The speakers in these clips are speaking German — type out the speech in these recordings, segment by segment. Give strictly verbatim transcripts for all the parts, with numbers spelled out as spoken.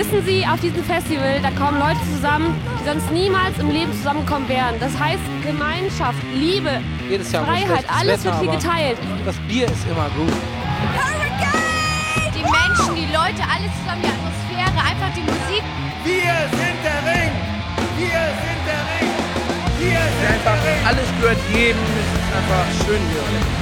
Wissen Sie, auf diesem Festival, da kommen Leute zusammen, die sonst niemals im Leben zusammenkommen wären. Das heißt Gemeinschaft, Liebe, Jedes Jahr Freiheit, alles Wetter, wird hier geteilt. Das Bier ist immer gut. Die Menschen, die Leute, alles zusammen, die Atmosphäre, einfach die Musik. Wir sind der Ring! Wir sind der Ring! Wir sind Einfach der Ring! alles gehört jedem. Es ist einfach schön hier.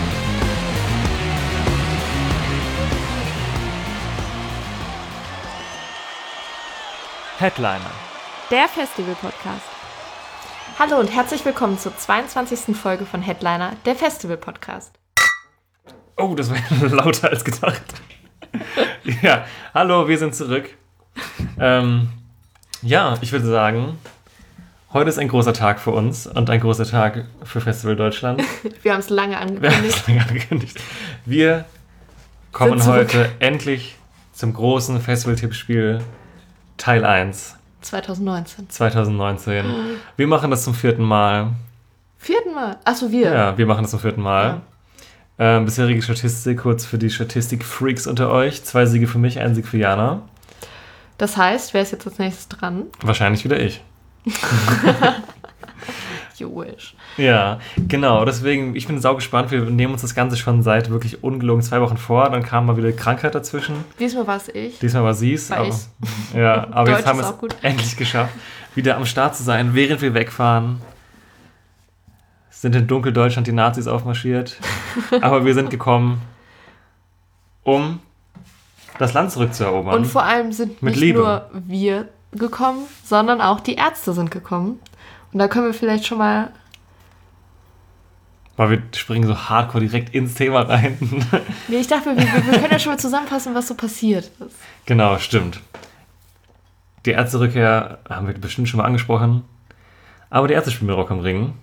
Headliner. Der Festival-Podcast. Hallo und herzlich willkommen zur zweiundzwanzigsten Folge von Headliner, der Festival-Podcast. Oh, das war lauter als gedacht. Ja, hallo, wir sind zurück. Ähm, ja, ich würde sagen, heute ist ein großer Tag für uns und ein großer Tag für Festival Deutschland. Wir haben es lange Wir haben angekündigt. es lange angekündigt. Wir kommen Sind zurück. heute endlich zum großen Festival-Tippspiel Teil eins zwanzig neunzehn. zwanzig neunzehn. Wir machen das zum vierten Mal. Vierten Mal? Achso, wir. Ja, wir machen das zum vierten Mal. Ähm, bisherige Statistik, kurz für die Statistik-Freaks unter euch. Zwei Siege für mich, ein Sieg für Jana. Das heißt, wer ist jetzt als nächstes dran? Wahrscheinlich wieder ich. You wish. Ja, genau. Deswegen, ich bin saugespannt. Wir nehmen uns das Ganze schon seit wirklich ungelogen zwei Wochen vor. Dann kam mal wieder Krankheit dazwischen. Diesmal war es ich. Diesmal war sie es. War Aber, ich's. ja, aber Deutsch jetzt haben wir ist es auch gut. endlich geschafft, wieder am Start zu sein, während wir wegfahren. Sind in Dunkeldeutschland die Nazis aufmarschiert. Aber wir sind gekommen, um das Land zurückzuerobern. Und vor allem sind Mit nicht Liebe. nur wir gekommen, sondern auch die Ärzte sind gekommen. Und da können wir vielleicht schon mal... Weil wir springen so hardcore direkt ins Thema rein. Nee, ich dachte, wir, wir, wir können ja schon mal zusammenfassen, was so passiert ist. Genau, stimmt. Die Ärzterückkehr haben wir bestimmt schon mal angesprochen. Aber die Ärzte spielen mit Rock am Ring.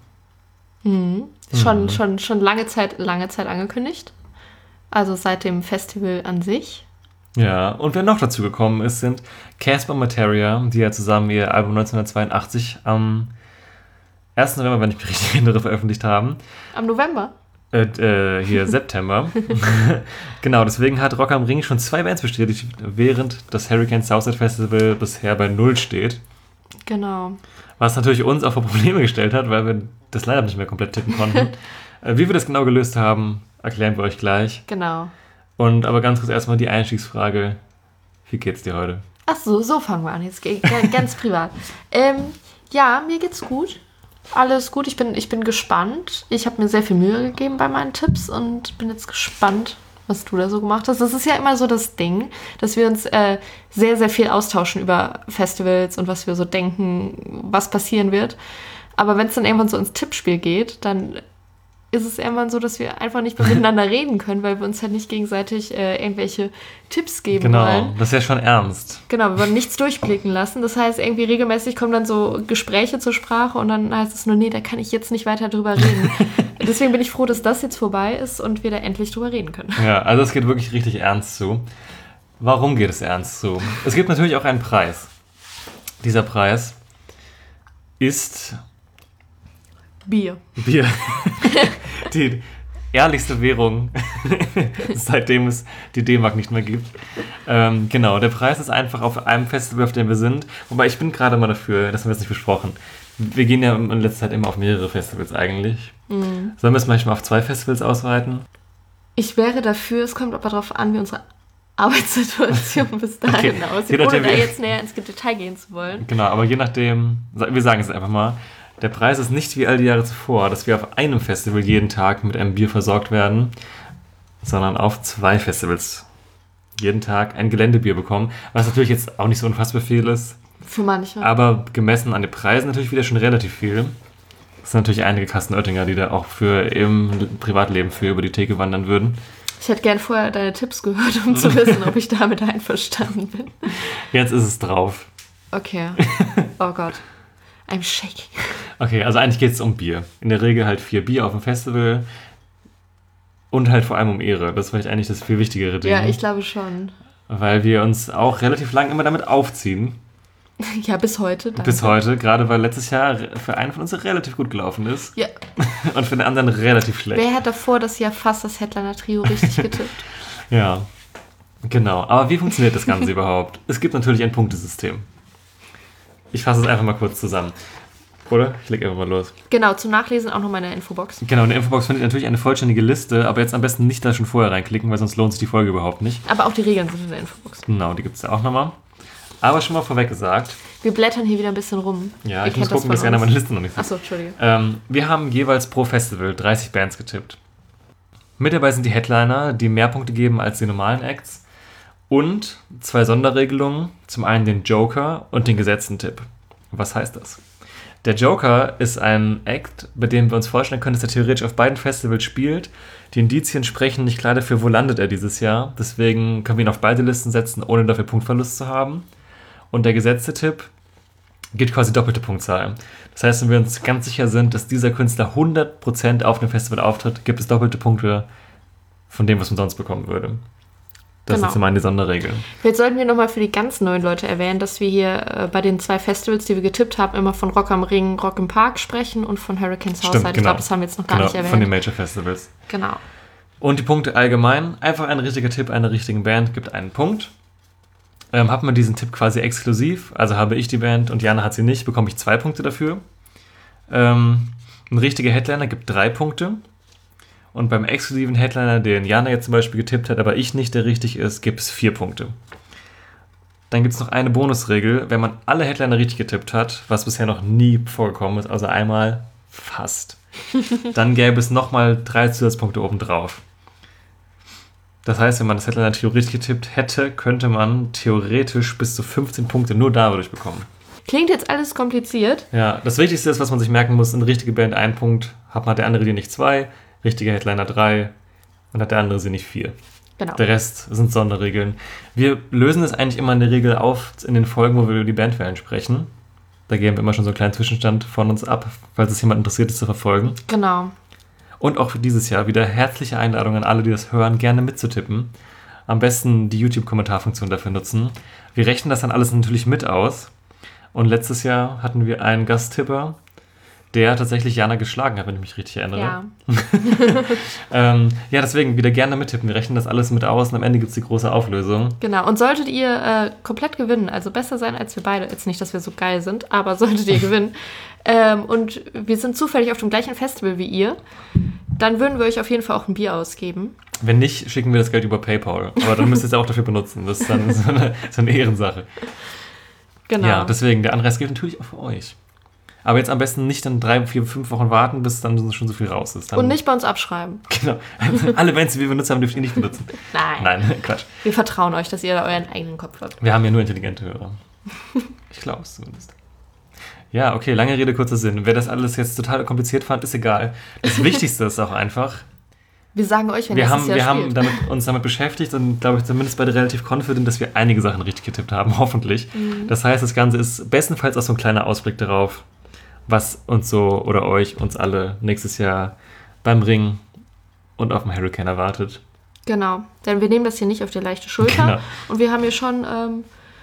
Schon, Mhm. schon, schon lange Zeit, lange Zeit angekündigt. Also seit dem Festival an sich. Ja, und wer noch dazu gekommen ist, sind Casper Materia, die ja zusammen ihr Album neunzehnhundertzweiundachtzig am ersten November, wenn ich mich richtig erinnere, veröffentlicht haben. Am November. Äh, äh, hier September. Genau, deswegen hat Rock am Ring schon zwei Bands bestätigt, während das Hurricane Southside Festival bisher bei null steht. Genau. Was natürlich uns auch vor Probleme gestellt hat, weil wir das leider nicht mehr komplett tippen konnten. äh, wie wir das genau gelöst haben, erklären wir euch gleich. Genau. Und aber ganz kurz erstmal die Einstiegsfrage. Wie geht's dir heute? Ach so, so fangen wir an. Jetzt ge- ge- ganz privat. Ähm, ja, mir geht's gut. Alles gut. Ich bin, ich bin gespannt. Ich habe mir sehr viel Mühe gegeben bei meinen Tipps und bin jetzt gespannt, was du da so gemacht hast. Das ist ja immer so das Ding, dass wir uns äh, sehr, sehr viel austauschen über Festivals und was wir so denken, was passieren wird. Aber wenn es dann irgendwann so ins Tippspiel geht, dann ist es irgendwann so, dass wir einfach nicht mehr miteinander reden können, weil wir uns halt nicht gegenseitig äh, irgendwelche Tipps geben Genau, wollen. das ist ja schon ernst. Genau, wir wollen nichts durchblicken lassen. Das heißt, irgendwie regelmäßig kommen dann so Gespräche zur Sprache und dann heißt es nur, nee, da kann ich jetzt nicht weiter drüber reden. Deswegen bin ich froh, dass das jetzt vorbei ist und wir da endlich drüber reden können. Ja, also es geht wirklich richtig ernst zu. Warum geht es ernst zu? Es gibt natürlich auch einen Preis. Dieser Preis ist Bier. Bier. Die ehrlichste Währung, seitdem es die D-Mark nicht mehr gibt. Ähm, genau, der Preis ist einfach auf einem Festival, auf dem wir sind. Wobei ich bin gerade mal dafür, das haben wir jetzt nicht besprochen. Wir gehen ja in letzter Zeit immer auf mehrere Festivals eigentlich. Mhm. Sollen wir es manchmal auf zwei Festivals ausweiten? Ich wäre dafür, es kommt aber darauf an, wie unsere Arbeitssituation bis dahin Okay. aussieht, Je nachdem, ohne da wie- jetzt näher ins Detail gehen zu wollen. Genau, aber je nachdem, wir sagen es einfach mal, der Preis ist nicht wie all die Jahre zuvor, dass wir auf einem Festival jeden Tag mit einem Bier versorgt werden, sondern auf zwei Festivals jeden Tag ein Geländebier bekommen, was natürlich jetzt auch nicht so unfassbar viel ist, Für manche. aber gemessen an den Preisen natürlich wieder schon relativ viel. Es sind natürlich einige Kasten Oettinger, die da auch für im Privatleben für über die Theke wandern würden. Ich hätte gern vorher deine Tipps gehört, um zu wissen, ob ich damit einverstanden bin. Jetzt ist es drauf. Okay. Oh Gott. I'm shaking. Okay, also eigentlich geht es um Bier. In der Regel halt vier Bier auf dem Festival und halt vor allem um Ehre. Das ist vielleicht eigentlich das viel wichtigere Ding. Ja, ich glaube schon. Weil wir uns auch relativ lang immer damit aufziehen. Ja, bis heute. Danke. Bis heute, gerade weil letztes Jahr für einen von uns relativ gut gelaufen ist. Ja. Und für den anderen relativ schlecht. Wer hat davor das Jahr fast das Headliner-Trio richtig getippt? Ja. Genau, aber wie funktioniert das Ganze überhaupt? Es gibt natürlich ein Punktesystem. Ich fasse es einfach mal kurz zusammen. Oder? Ich leg einfach mal los. Genau, zum Nachlesen auch nochmal in der Infobox. Genau, in der Infobox findet ihr natürlich eine vollständige Liste, aber jetzt am besten nicht da schon vorher reinklicken, weil sonst lohnt sich die Folge überhaupt nicht. Aber auch die Regeln sind in der Infobox. Genau, die gibt es ja auch nochmal. Aber schon mal vorweg gesagt. Wir blättern hier wieder ein bisschen rum. Ja, Ihr ich muss kennt das gucken, dass von ihr uns. meine Liste noch nicht seht. Achso, Entschuldige. Ähm, wir haben jeweils pro Festival dreißig Bands getippt. Mit dabei sind die Headliner, die mehr Punkte geben als die normalen Acts. Und zwei Sonderregelungen. Zum einen den Joker und den gesetzten Tipp. Was heißt das? Der Joker ist ein Act, bei dem wir uns vorstellen können, dass er theoretisch auf beiden Festivals spielt. Die Indizien sprechen nicht klar dafür, wo landet er dieses Jahr. Deswegen können wir ihn auf beide Listen setzen, ohne dafür Punktverlust zu haben. Und der gesetzte Tipp gibt quasi doppelte Punktzahl. Das heißt, wenn wir uns ganz sicher sind, dass dieser Künstler hundert Prozent auf dem Festival auftritt, gibt es doppelte Punkte von dem, was man sonst bekommen würde. Das Genau. sind zum einen die Sonderregeln. Jetzt sollten wir nochmal für die ganz neuen Leute erwähnen, dass wir hier äh, bei den zwei Festivals, die wir getippt haben, immer von Rock am Ring, Rock im Park sprechen und von Hurricane Southside. Stimmt, Ich genau. glaube, das haben wir jetzt noch gar Genau, nicht erwähnt. von den Major Festivals. Genau. Und die Punkte allgemein. Einfach ein richtiger Tipp einer richtigen Band gibt einen Punkt. Ähm, hat man diesen Tipp quasi exklusiv, also habe ich die Band und Jana hat sie nicht, bekomme ich zwei Punkte dafür. Ähm, ein richtiger Headliner gibt drei Punkte. Und beim exklusiven Headliner, den Jana jetzt zum Beispiel getippt hat, aber ich nicht, der richtig ist, gibt es vier Punkte. Dann gibt es noch eine Bonusregel, wenn man alle Headliner richtig getippt hat, was bisher noch nie vorgekommen ist, also einmal fast, dann gäbe es nochmal drei Zusatzpunkte obendrauf. Das heißt, wenn man das Headliner theoretisch getippt hätte, könnte man theoretisch bis zu fünfzehn Punkte nur dadurch bekommen. Klingt jetzt alles kompliziert. Ja, das Wichtigste ist, was man sich merken muss, eine richtige Band ein Punkt, hat man der andere die nicht zwei, richtiger Headliner drei und hat der andere sie nicht vier. Genau. Der Rest sind Sonderregeln. Wir lösen das eigentlich immer in der Regel auf in den Folgen, wo wir über die Bandwahlen sprechen. Da geben wir immer schon so einen kleinen Zwischenstand von uns ab, falls es jemand interessiert ist zu verfolgen. Genau. Und auch für dieses Jahr wieder herzliche Einladung an alle, die das hören, gerne mitzutippen. Am besten die YouTube-Kommentarfunktion dafür nutzen. Wir rechnen das dann alles natürlich mit aus. Und letztes Jahr hatten wir einen Gasttipper, der tatsächlich Jana geschlagen hat, wenn ich mich richtig erinnere. Ja. ähm, ja, deswegen wieder gerne mittippen. Wir rechnen das alles mit aus und am Ende gibt es die große Auflösung. Genau. Und solltet ihr äh, komplett gewinnen, also besser sein als wir beide, jetzt nicht, dass wir so geil sind, aber solltet ihr gewinnen, ähm, und wir sind zufällig auf dem gleichen Festival wie ihr, dann würden wir euch auf jeden Fall auch ein Bier ausgeben. Wenn nicht, schicken wir das Geld über PayPal. Aber dann müsst ihr es auch dafür benutzen. Das ist dann so eine, so eine Ehrensache. Genau. Ja, deswegen, der Anreiz gilt natürlich auch für euch. Aber jetzt am besten nicht dann drei, vier, fünf Wochen warten, bis dann schon so viel raus ist. Dann, Und nicht bei uns abschreiben. Genau. Alle Bands, die wir benutzt haben, dürft ihr nicht benutzen. Nein. Nein, Quatsch. Wir vertrauen euch, dass ihr da euren eigenen Kopf habt. Wir haben ja nur intelligente Hörer. Ich glaube es zumindest. Ja, okay, lange Rede, kurzer Sinn. Wer das alles jetzt total kompliziert fand, ist egal. Das Wichtigste ist auch einfach, Wir sagen euch, wenn wir ihr haben, das Jahr wir haben spielt. damit, uns damit beschäftigt und glaube ich zumindest beide relativ confident, dass wir einige Sachen richtig getippt haben, hoffentlich. Mhm. Das heißt, das Ganze ist bestenfalls auch so ein kleiner Ausblick darauf, was uns so oder euch, uns alle nächstes Jahr beim Ring und auf dem Hurricane erwartet. Genau, denn wir nehmen das hier nicht auf die leichte Schulter. Genau. Und wir haben hier schon ähm,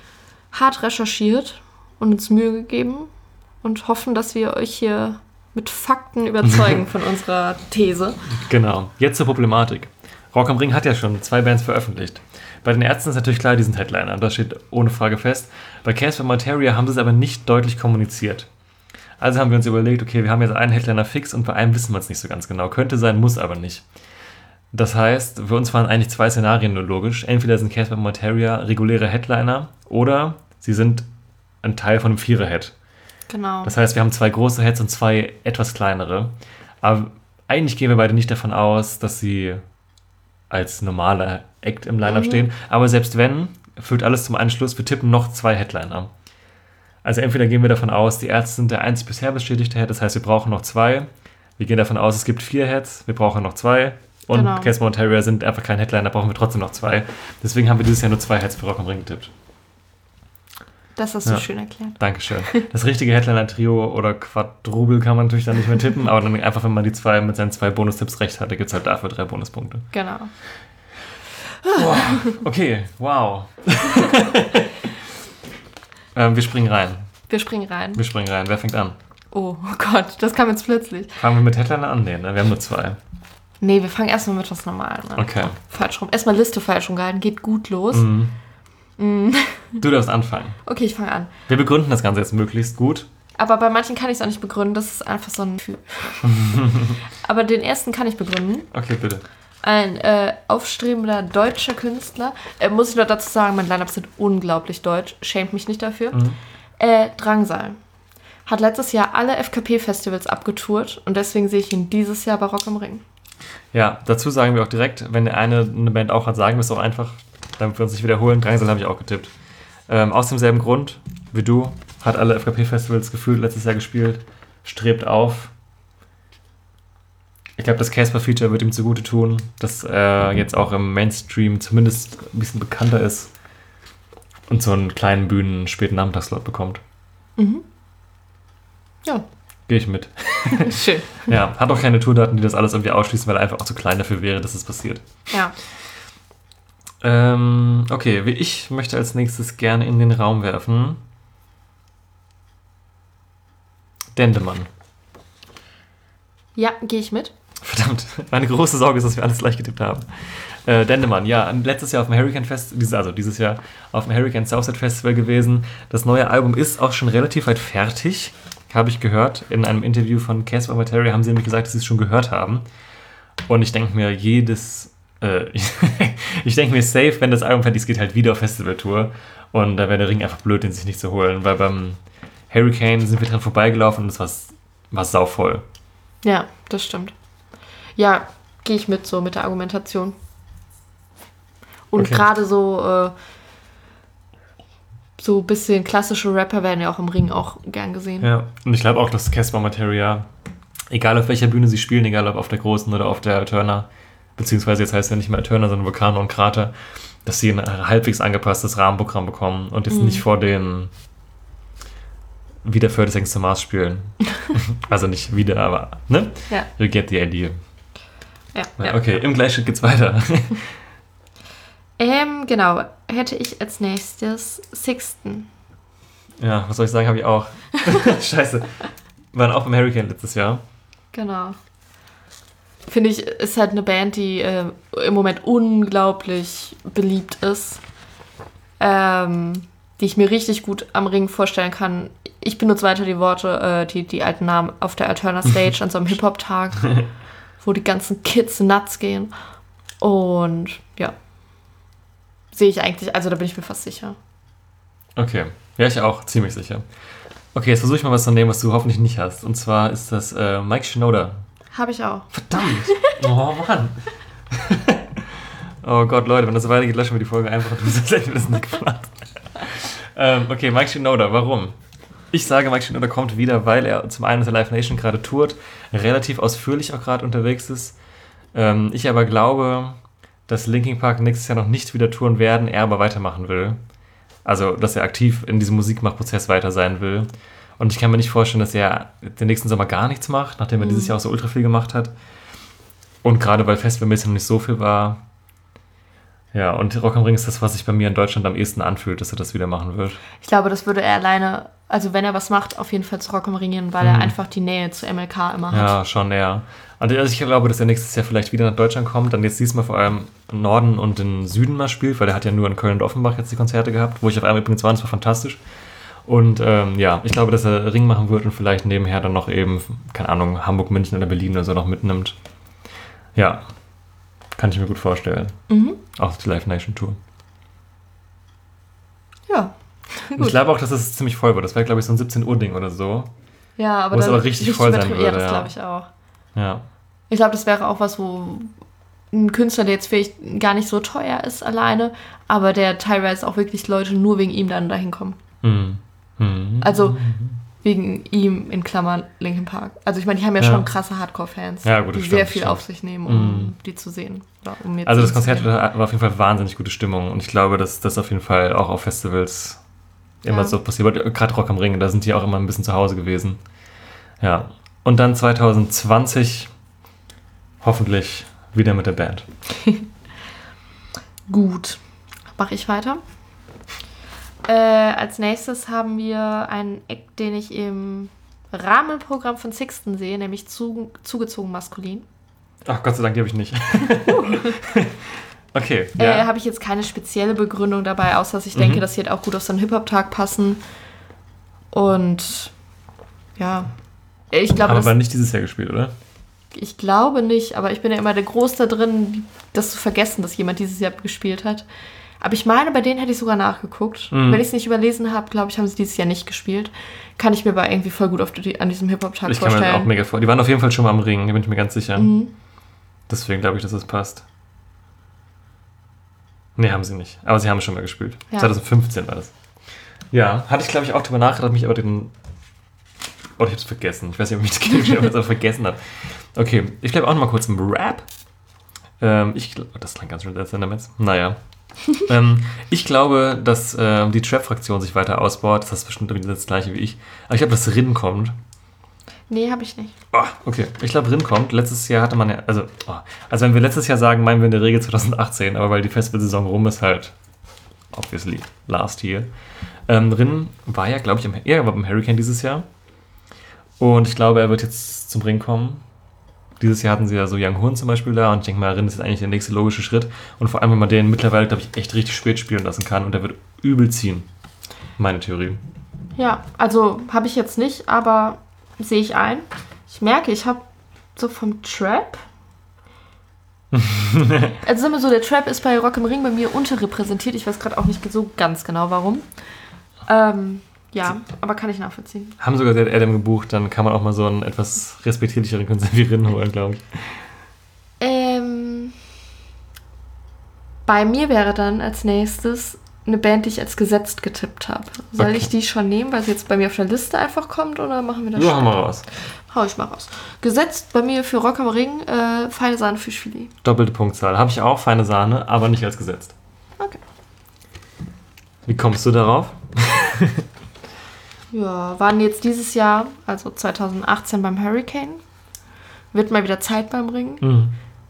hart recherchiert und uns Mühe gegeben und hoffen, dass wir euch hier mit Fakten überzeugen von unserer These. Genau. Jetzt zur Problematik. Rock am Ring hat ja schon zwei Bands veröffentlicht. Bei den Ärzten ist natürlich klar, die sind Headliner. Das steht ohne Frage fest. Bei Casper Materia haben sie es aber nicht deutlich kommuniziert. Also haben wir uns überlegt, okay, wir haben jetzt einen Headliner fix und bei einem wissen wir es nicht so ganz genau. Könnte sein, muss aber nicht. Das heißt, für uns waren eigentlich zwei Szenarien nur logisch. Entweder sind Casper Materia reguläre Headliner oder sie sind ein Teil von einem Vierer-Head. Genau. Das heißt, wir haben zwei große Heads und zwei etwas kleinere. Aber eigentlich gehen wir beide nicht davon aus, dass sie als normaler Act im Line-Up Mhm. stehen. Aber selbst wenn, führt alles zum Anschluss, wir tippen noch zwei Headliner. Also entweder gehen wir davon aus, die Ärzte sind der einzig bisher bestätigte Head, das heißt, wir brauchen noch zwei. Wir gehen davon aus, es gibt vier Heads, wir brauchen noch zwei. Und Genau. Casper und Terrier sind einfach kein Headliner, brauchen wir trotzdem noch zwei. Deswegen haben wir dieses Jahr nur zwei Heads für Rock am Ring getippt. Das hast du Ja. schön erklärt. Dankeschön. Das richtige Headliner-Trio oder Quadrubel kann man natürlich dann nicht mehr tippen, aber dann einfach, wenn man die zwei mit seinen zwei Bonustipps recht hatte, gibt es halt dafür drei Bonuspunkte. Genau. Wow. Okay, wow. ähm, wir springen rein. Wir springen rein. Wir springen rein. Wer fängt an? Oh, oh Gott, das kam jetzt plötzlich. Fangen wir mit Headliner an? Nee, ne? Wir haben nur zwei. Nee, wir fangen erstmal mit was Normalem an. Okay. Falsch rum. Erstmal Liste falsch rumgehalten. Geht gut los. Mhm. Mm. Du darfst anfangen. Okay, ich fange an. Wir begründen das Ganze jetzt möglichst gut. Aber bei manchen kann ich es auch nicht begründen. Das ist einfach so ein Gefühl. Aber den ersten kann ich begründen. Okay, bitte. Ein äh, aufstrebender deutscher Künstler. Äh, muss ich nur dazu sagen, mein Line-Up sind unglaublich deutsch. Schämt mich nicht dafür. Mhm. Äh, Drangsal. Hat letztes Jahr alle F K P-Festivals abgetourt. Und deswegen sehe ich ihn dieses Jahr bei Rock am Ring. Ja, dazu sagen wir auch direkt, wenn der eine eine Band auch hat, sagen wir es auch einfach, damit wir uns nicht wiederholen. Drangsal habe ich auch getippt. Ähm, aus demselben Grund wie du, hat alle F K P-Festivals gefühlt letztes Jahr gespielt, strebt auf. Ich glaube, das Casper-Feature wird ihm zugute tun, dass er jetzt auch im Mainstream zumindest ein bisschen bekannter ist und so einen kleinen Bühnen späten Nachmittagsslot bekommt. Mhm. Ja. Gehe ich mit. Schön. Ja, hat auch keine Tourdaten, die das alles irgendwie ausschließen, weil er einfach auch zu klein dafür wäre, dass es passiert. Ja. Ähm, okay, ich möchte als nächstes gerne in den Raum werfen Dendemann. Ja, gehe ich mit. Verdammt, meine große Sorge ist, dass wir alles gleich getippt haben. Äh, Dendemann, ja, letztes Jahr auf dem Hurricane Fest, dieses, also dieses Jahr auf dem Hurricane Southside Festival gewesen. Das neue Album ist auch schon relativ weit fertig, habe ich gehört. In einem Interview von Casper Materia haben sie nämlich gesagt, dass sie es schon gehört haben. Und ich denke mir, jedes, äh, ich denke mir safe, wenn das Album fertig ist, geht halt wieder auf Festivaltour. Und da wäre der Ring einfach blöd, den sich nicht zu holen, weil beim Hurricane sind wir dran vorbeigelaufen und es war, war sauvoll. Ja, das stimmt. Ja, gehe ich mit so mit der Argumentation. Und Okay. gerade so äh, so ein bisschen klassische Rapper werden ja auch im Ring auch gern gesehen. Ja, und ich glaube auch, dass Casper Materia, egal auf welcher Bühne sie spielen, egal ob auf der großen oder auf der Turner, beziehungsweise jetzt heißt es ja nicht mehr Turner, sondern Vulkan und Krater, dass sie ein halbwegs angepasstes Rahmenprogramm bekommen und jetzt Mhm. nicht vor den wieder für das engste Maß spielen. Also nicht wieder, aber, ne? Ja. You get the idea. Ja, Ja, ja. okay, im Gleichschritt geht's weiter. Ähm, genau. Hätte ich als nächstes Sixten. Ja, was soll ich sagen, habe ich auch. Scheiße. Waren auch beim Hurricane letztes Jahr. Genau. Finde ich, ist halt eine Band, die äh, im Moment unglaublich beliebt ist. Ähm, die ich mir richtig gut am Ring vorstellen kann. Ich benutze weiter die Worte, äh, die, die alten Namen auf der Alterna Stage an so einem Hip-Hop-Tag, wo die ganzen Kids nuts gehen. Und ja, sehe ich eigentlich, also da bin ich mir fast sicher. Okay, ja, ich auch, ziemlich sicher. Okay, jetzt versuche ich mal was zu nehmen, was du hoffentlich nicht hast. Und zwar ist das äh, Mike Shinoda. Habe ich auch. Verdammt! Oh Mann! Oh Gott, Leute, wenn das so weitergeht, löschen wir die Folge einfach und du bist gleich das nicht geplant. ähm, okay, Mike Shinoda, warum? Ich sage, Mike Shinoda kommt wieder, weil er zum einen mit der Live Nation gerade tourt, relativ ausführlich auch gerade unterwegs ist. Ähm, ich aber glaube, dass Linkin Park nächstes Jahr noch nicht wieder touren werden, er aber weitermachen will. Also, dass er aktiv in diesem Musikmachprozess weiter sein will. Und ich kann mir nicht vorstellen, dass er den nächsten Sommer gar nichts macht, nachdem er Mhm. dieses Jahr auch so ultra viel gemacht hat. Und gerade weil festivalmäßig noch nicht so viel war. Ja, und Rock am Ring ist das, was sich bei mir in Deutschland am ehesten anfühlt, dass er das wieder machen wird. Ich glaube, das würde er alleine, also wenn er was macht, auf jeden Fall zu Rock am Ring gehen, weil Mhm. er einfach die Nähe zu M L K immer hat. Ja, schon, ja. Und also ich glaube, dass er nächstes Jahr vielleicht wieder nach Deutschland kommt, dann jetzt diesmal vor allem im Norden und im Süden mal spielt, weil er hat ja nur in Köln und Offenbach jetzt die Konzerte gehabt, wo ich auf einmal übrigens war, und das war fantastisch. Und ähm, ja, ich glaube, dass er Ring machen wird und vielleicht nebenher dann noch eben, keine Ahnung, Hamburg, München oder Berlin oder so noch mitnimmt. Ja, kann ich mir gut vorstellen. Mhm. Auch die Live Nation Tour. Ja. Und ich glaube auch, dass es ziemlich voll wird. Das wäre, glaube ich, so ein siebzehn Uhr Ding oder so. Ja, aber Wo es dann aber richtig voll sein übertrieben- würde, Ja, das ja. glaube ich auch. Ja. Ich glaube, das wäre auch was, wo ein Künstler, der jetzt vielleicht gar nicht so teuer ist alleine, aber der teilweise auch wirklich Leute nur wegen ihm dann dahin kommen. Hm. Hm. Also wegen ihm in Klammern Linkin Park. Also ich meine, die haben ja, Ja. schon krasse Hardcore-Fans, Ja, gut, die das sehr stimmt, viel stimmt. auf sich nehmen, um Mhm. die zu sehen. Oder um mir Also zu das Konzert sehen. war auf jeden Fall wahnsinnig gute Stimmung und ich glaube, dass das auf jeden Fall auch auf Festivals immer Ja. so passiert. Aber gerade Rock am Ring, da sind die auch immer ein bisschen zu Hause gewesen. Ja. Und dann zwanzig zwanzig hoffentlich wieder mit der Band. Gut. Mache ich weiter. Äh, als nächstes haben wir einen Act, den ich im Rahmenprogramm von Sixten sehe, nämlich zu, zugezogen maskulin. Ach, Gott sei Dank, die habe ich nicht. Okay, ja. Äh, habe ich jetzt keine spezielle Begründung dabei, außer dass ich denke, Mhm. dass sie halt auch gut auf so einen Hip-Hop-Tag passen. Und ja, ich glaube, Haben das, aber nicht dieses Jahr gespielt, oder? ich glaube nicht, aber ich bin ja immer der Groß da drin, das zu vergessen, dass jemand dieses Jahr gespielt hat. Aber ich meine, bei denen hätte ich sogar nachgeguckt. Mhm. Wenn ich es nicht überlesen habe, glaube ich, haben sie dieses Jahr nicht gespielt. Kann ich mir aber irgendwie voll gut auf die, an diesem Hip-Hop-Tag Ich kann mir vorstellen. das auch mega vor. Die waren auf jeden Fall schon mal am Ring, da bin ich mir ganz sicher. Mhm. Deswegen glaube ich, dass das passt. Nee, haben sie nicht. Aber sie haben schon mal gespielt. Ja. zwanzig fünfzehn war das. Ja, hatte ich glaube ich auch drüber nachgedacht, mich aber den... Oh, ich hab's vergessen. Ich weiß nicht, ob ich das ich aber vergessen habe. Okay, ich bleibe auch noch mal kurz im Rap. Ähm, ich gl- oh, das klang ganz schön als Sendermetz. Naja. ähm, ich glaube, dass äh, die Trap-Fraktion sich weiter ausbaut. Das ist bestimmt irgendwie das gleiche wie ich. Aber ich glaube, dass Rin kommt. Nee, habe ich nicht. Oh, okay. Ich glaube, Rin kommt. Letztes Jahr hatte man ja, also, oh, also wenn wir letztes Jahr sagen, meinen wir in der Regel zwanzig achtzehn, aber weil die Festivalsaison rum ist, halt, obviously, last year. Ähm, Rin war ja, glaube ich, im, ja, er war beim Hurricane dieses Jahr. Und ich glaube, er wird jetzt zum Ring kommen. Dieses Jahr hatten sie ja so Young Hun zum Beispiel da und ich denke mal, Rin ist jetzt eigentlich der nächste logische Schritt. Und vor allem, wenn man den mittlerweile, glaube ich, echt richtig spät spielen lassen kann und der wird übel ziehen. Meine Theorie. Ja, also habe ich jetzt nicht, aber sehe ich ein. Ich merke, ich habe so vom Trap. Also sagen wir so, der Trap ist bei Rock im Ring bei mir unterrepräsentiert. Ich weiß gerade auch nicht so ganz genau, warum. Ähm, ja, aber kann ich nachvollziehen. Haben sogar Dead Adam gebucht, dann kann man auch mal so einen etwas respektierlicheren Künstler wie Rin holen, glaube ich. Ähm, bei mir wäre dann als nächstes eine Band, die ich als gesetzt getippt habe. Soll Okay. ich die schon nehmen, weil sie jetzt bei mir auf der Liste einfach kommt, oder machen wir das Ja, schon? hau mal raus. Hau ich mal raus. Gesetzt bei mir für Rock am Ring, äh, feine Sahne Fischfilet. Doppelte Punktzahl. Habe ich auch, feine Sahne, aber nicht als gesetzt. Okay. Wie kommst du darauf? Ja, waren jetzt dieses Jahr, also zwanzig achtzehn beim Hurricane. Wird mal wieder Zeit beim Ringen. Mhm.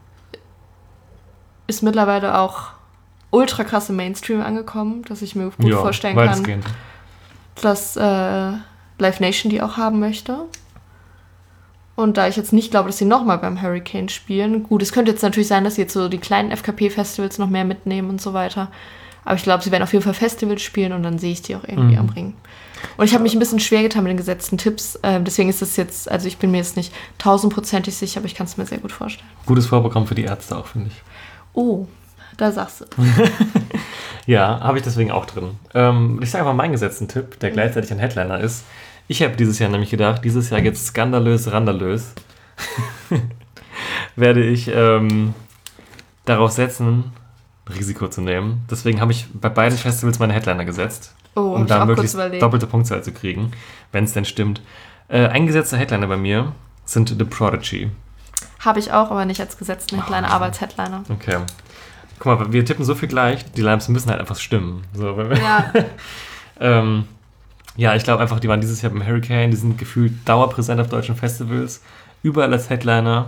Ist mittlerweile auch ultra krass im Mainstream angekommen, dass ich mir gut Ja, vorstellen kann, weitestgehend. dass äh, Live Nation die auch haben möchte. Und da ich jetzt nicht glaube, dass sie nochmal beim Hurricane spielen, gut, es könnte jetzt natürlich sein, dass sie jetzt so die kleinen F K P-Festivals noch mehr mitnehmen und so weiter. Aber ich glaube, sie werden auf jeden Fall Festivals spielen und dann sehe ich die auch irgendwie Mhm. am Ring. Und ich habe mich ein bisschen schwer getan mit den gesetzten Tipps. Ähm, deswegen ist es jetzt, also ich bin mir jetzt nicht tausendprozentig sicher, aber ich kann es mir sehr gut vorstellen. Gutes Vorprogramm für die Ärzte auch, finde ich. Oh, da sagst du. Ja, habe ich deswegen auch drin. Ähm, ich sage einfach meinen gesetzten Tipp, der gleichzeitig ein Headliner ist. Ich habe dieses Jahr nämlich gedacht, dieses Jahr geht's skandalös, randalös. Werde ich ähm, darauf setzen, Risiko zu nehmen. Deswegen habe ich bei beiden Festivals meine Headliner gesetzt, Oh, hab um ich da auch kurz möglichst überlegt. doppelte Punktzahl zu kriegen, wenn es denn stimmt. Äh, eingesetzte Headliner bei mir sind The Prodigy. Habe ich auch, aber nicht als gesetzten Headliner, aber als Headliner. Okay. Guck mal, wir tippen so viel gleich, die Lines müssen halt einfach stimmen. So, wenn wir Ja, ähm, ja, ich glaube einfach, die waren dieses Jahr beim Hurricane, die sind gefühlt dauerpräsent auf deutschen Festivals, überall als Headliner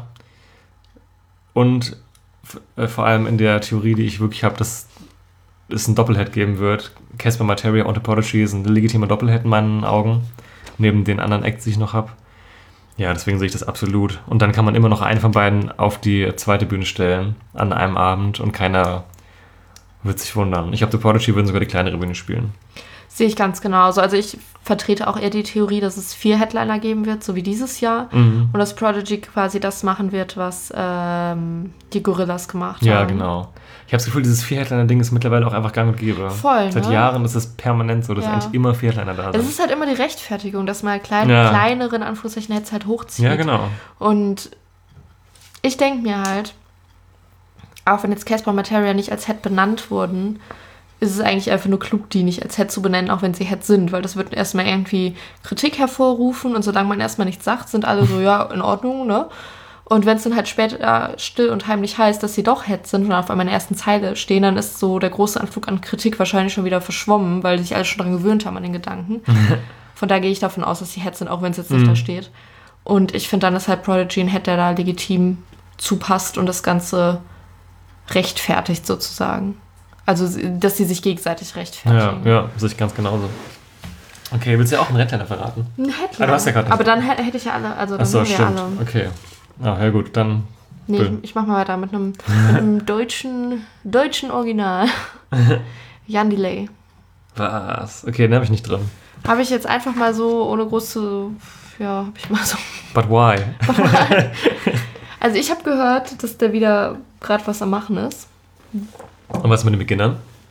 und f- äh, vor allem in der Theorie, die ich wirklich habe, dass es ein Doppelhead geben wird. Casper Materia und The Prodigy sind ein legitimer Doppelhead in meinen Augen, neben den anderen Acts, die ich noch habe. Ja, deswegen sehe ich das absolut. Und dann kann man immer noch einen von beiden auf die zweite Bühne stellen an einem Abend und keiner wird sich wundern. Ich glaube, The Prodigy würden sogar die kleinere Bühne spielen. sehe ich ganz genauso. Also ich vertrete auch eher die Theorie, dass es vier Headliner geben wird, so wie dieses Jahr. Mhm. Und dass Prodigy quasi das machen wird, was ähm, die Gorillas gemacht Ja, haben. genau. Ich habe das Gefühl, dieses Vier-Headliner-Ding ist mittlerweile auch einfach gang und gäbe. Voll, Seit ne? Jahren ist es permanent so, dass Ja. eigentlich immer Vier-Headliner da Es sind. ist halt immer die Rechtfertigung, dass man klein, Ja. kleinere, in Anführungszeichen, Heads halt hochzieht. Ja, genau. Und ich denke mir halt, auch wenn jetzt Casper Materia nicht als Head benannt wurden, ist es eigentlich einfach nur klug, die nicht als Head zu benennen, auch wenn sie Head sind, weil das wird erstmal irgendwie Kritik hervorrufen und solange man erstmal nichts sagt, sind alle so, ja, in Ordnung, ne? Und wenn es dann halt später still und heimlich heißt, dass sie doch Head sind und auf einmal in der ersten Zeile stehen, dann ist so der große Anflug an Kritik wahrscheinlich schon wieder verschwommen, weil sich alle schon daran gewöhnt haben an den Gedanken. Von daher gehe ich davon aus, dass sie Head sind, auch wenn es jetzt nicht Mhm. da steht. Und ich finde, dann ist halt Prodigy ein Head, der da legitim zupasst und das Ganze rechtfertigt sozusagen. Also, dass sie sich gegenseitig Ja, rechtfertigen. ja, sehe ich ganz genauso. Okay, willst du ja auch einen Headliner verraten? Ein Headliner. Ah, du hast ja gerade nicht. Aber dann hä- hätte ich ja alle, also dann Achso, hätten wir stimmt. alle. Okay. Ah, ja gut, dann Nee, ich, ich mach mal weiter mit einem, mit einem deutschen, deutschen Original. Jan Delay. Was? Okay, den habe ich nicht drin. Habe ich jetzt einfach mal so, ohne große, ja, habe ich mal so. But why? Also ich habe gehört, dass der wieder gerade was am Machen ist. Und was mit den Beginnern?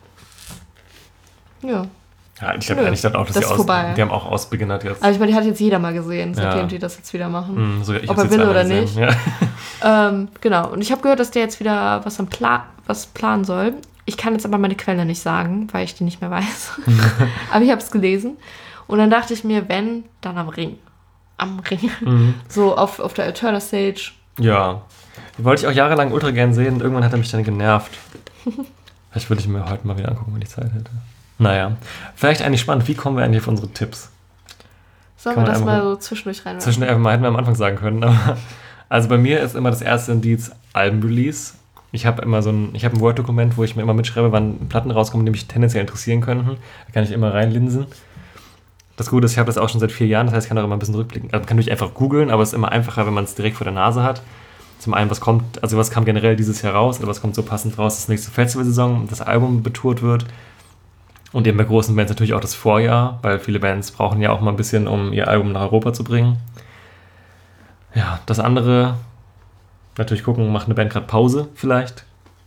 Ja. Ja, ich glaube Nö, eigentlich dann auch, dass das die, ist aus, vorbei. die haben auch ausbeginnert jetzt. Aber ich meine, die hat jetzt jeder mal gesehen, seitdem Ja. die das jetzt wieder machen. Mm, so, ich Ob hab's er jetzt will einmal oder gesehen. nicht. Ja. Ähm, genau. Und ich habe gehört, dass der jetzt wieder was am Pla- was planen soll. Ich kann jetzt aber meine Quelle nicht sagen, weil ich die nicht mehr weiß. Aber ich habe es gelesen. Und dann dachte ich mir, wenn, dann am Ring. Am Ring. Mhm. So auf, auf der Alterna Stage. Ja. Die wollte ich auch jahrelang ultra gern sehen und irgendwann hat er mich dann genervt. Vielleicht würde ich mir heute mal wieder angucken, wenn ich Zeit hätte. Naja. Vielleicht eigentlich spannend. Wie kommen wir eigentlich auf unsere Tipps? Sollen Kann wir man das mal einfach- so zwischendurch rein? Zwischen hätten wir am Anfang sagen können. Aber also bei mir ist immer das erste Indiz Albenrelease. Ich habe immer so ein, ich habe ein Word-Dokument, wo ich mir immer mitschreibe, wann Platten rauskommen, die mich tendenziell interessieren könnten. Da kann ich immer reinlinsen. Das Gute ist, ich habe das auch schon seit vier Jahren, das heißt, ich kann auch immer ein bisschen rückblicken. Also man kann natürlich einfach googeln, aber es ist immer einfacher, wenn man es direkt vor der Nase hat. Zum einen, was kommt, also was kam generell dieses Jahr raus, oder was kommt so passend raus, dass nächste Festivalsaison das Album betourt wird. Und eben bei großen Bands natürlich auch das Vorjahr, weil viele Bands brauchen ja auch mal ein bisschen, um ihr Album nach Europa zu bringen. Ja, das andere, natürlich gucken, macht eine Band gerade Pause vielleicht.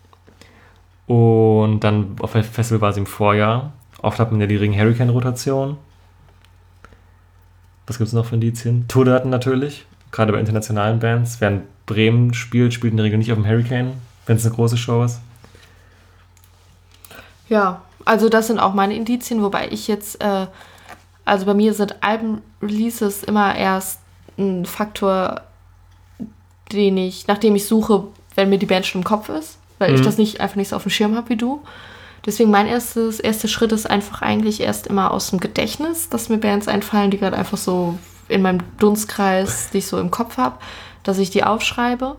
Und dann auf dem Festival war sie im Vorjahr. Oft hat man ja die Ring-Hurricane-Rotation. Was gibt es noch für Indizien? Tourdaten natürlich, gerade bei internationalen Bands. Während Bremen spielt, spielt in der Regel nicht auf dem Hurricane, wenn es eine große Show ist. Ja, also das sind auch meine Indizien, wobei ich jetzt, äh, also bei mir sind Alben-Releases immer erst ein Faktor, den ich, nach dem ich suche, wenn mir die Band schon im Kopf ist, weil Mhm. ich das nicht einfach nicht so auf dem Schirm habe wie du. Deswegen mein erstes, erster Schritt ist einfach eigentlich erst immer aus dem Gedächtnis, dass mir Bands einfallen, die gerade einfach so in meinem Dunstkreis, die ich so im Kopf habe, dass ich die aufschreibe.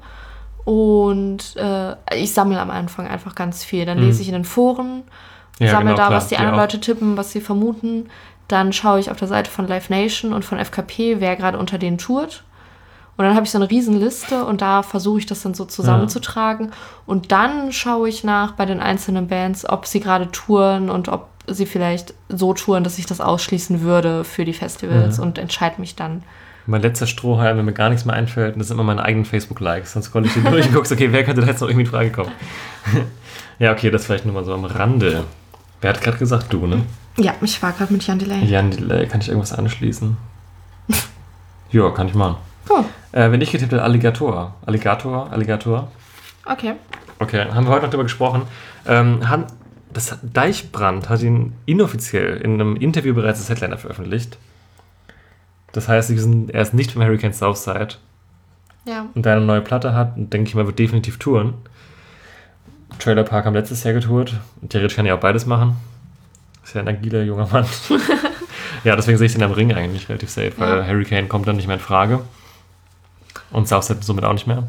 Und äh, ich sammle am Anfang einfach ganz viel. Dann Mhm. lese ich in den Foren, Ja, sammle genau, da, klar, was die die anderen auch. Leute tippen, was sie vermuten. Dann schaue ich auf der Seite von Live Nation und von F K P, wer gerade unter denen tourt. Und dann habe ich so eine Riesenliste und da versuche ich das dann so zusammenzutragen. Und dann schaue ich nach bei den einzelnen Bands, ob sie gerade touren und ob sie vielleicht so touren, dass ich das ausschließen würde für die Festivals Ja. und entscheide mich dann. Mein letzter Strohhalm, wenn mir gar nichts mehr einfällt, das sind immer meine eigenen Facebook-Likes. Sonst scroll ich die durch und guckst, okay, wer könnte da jetzt noch irgendwie in Frage kommen? Ja, okay, das vielleicht nur mal so am Rande. Wer hat gerade gesagt? Du, ne? Ja, ich war gerade mit Jan Delay. Jan Delay, kann ich irgendwas anschließen? Ja, kann ich machen. Oh, Äh, wenn ich getippt hätte, Alligator. Alligator, Alligator. okay. Okay, haben wir heute noch drüber gesprochen. Ähm, Han, das Deichbrand hat ihn inoffiziell in einem Interview bereits als Headliner veröffentlicht. Das heißt, sie sind, er ist nicht vom Hurricane Southside Ja. und da eine neue Platte hat, denke ich mal, wird definitiv touren. Trailer Park haben letztes Jahr getourt. Theoretisch kann er auch beides machen. Ist ja ein agiler junger Mann. Ja, deswegen sehe ich den am Ring eigentlich relativ safe, weil Ja. Hurricane kommt dann nicht mehr in Frage. Und Southside somit auch nicht mehr.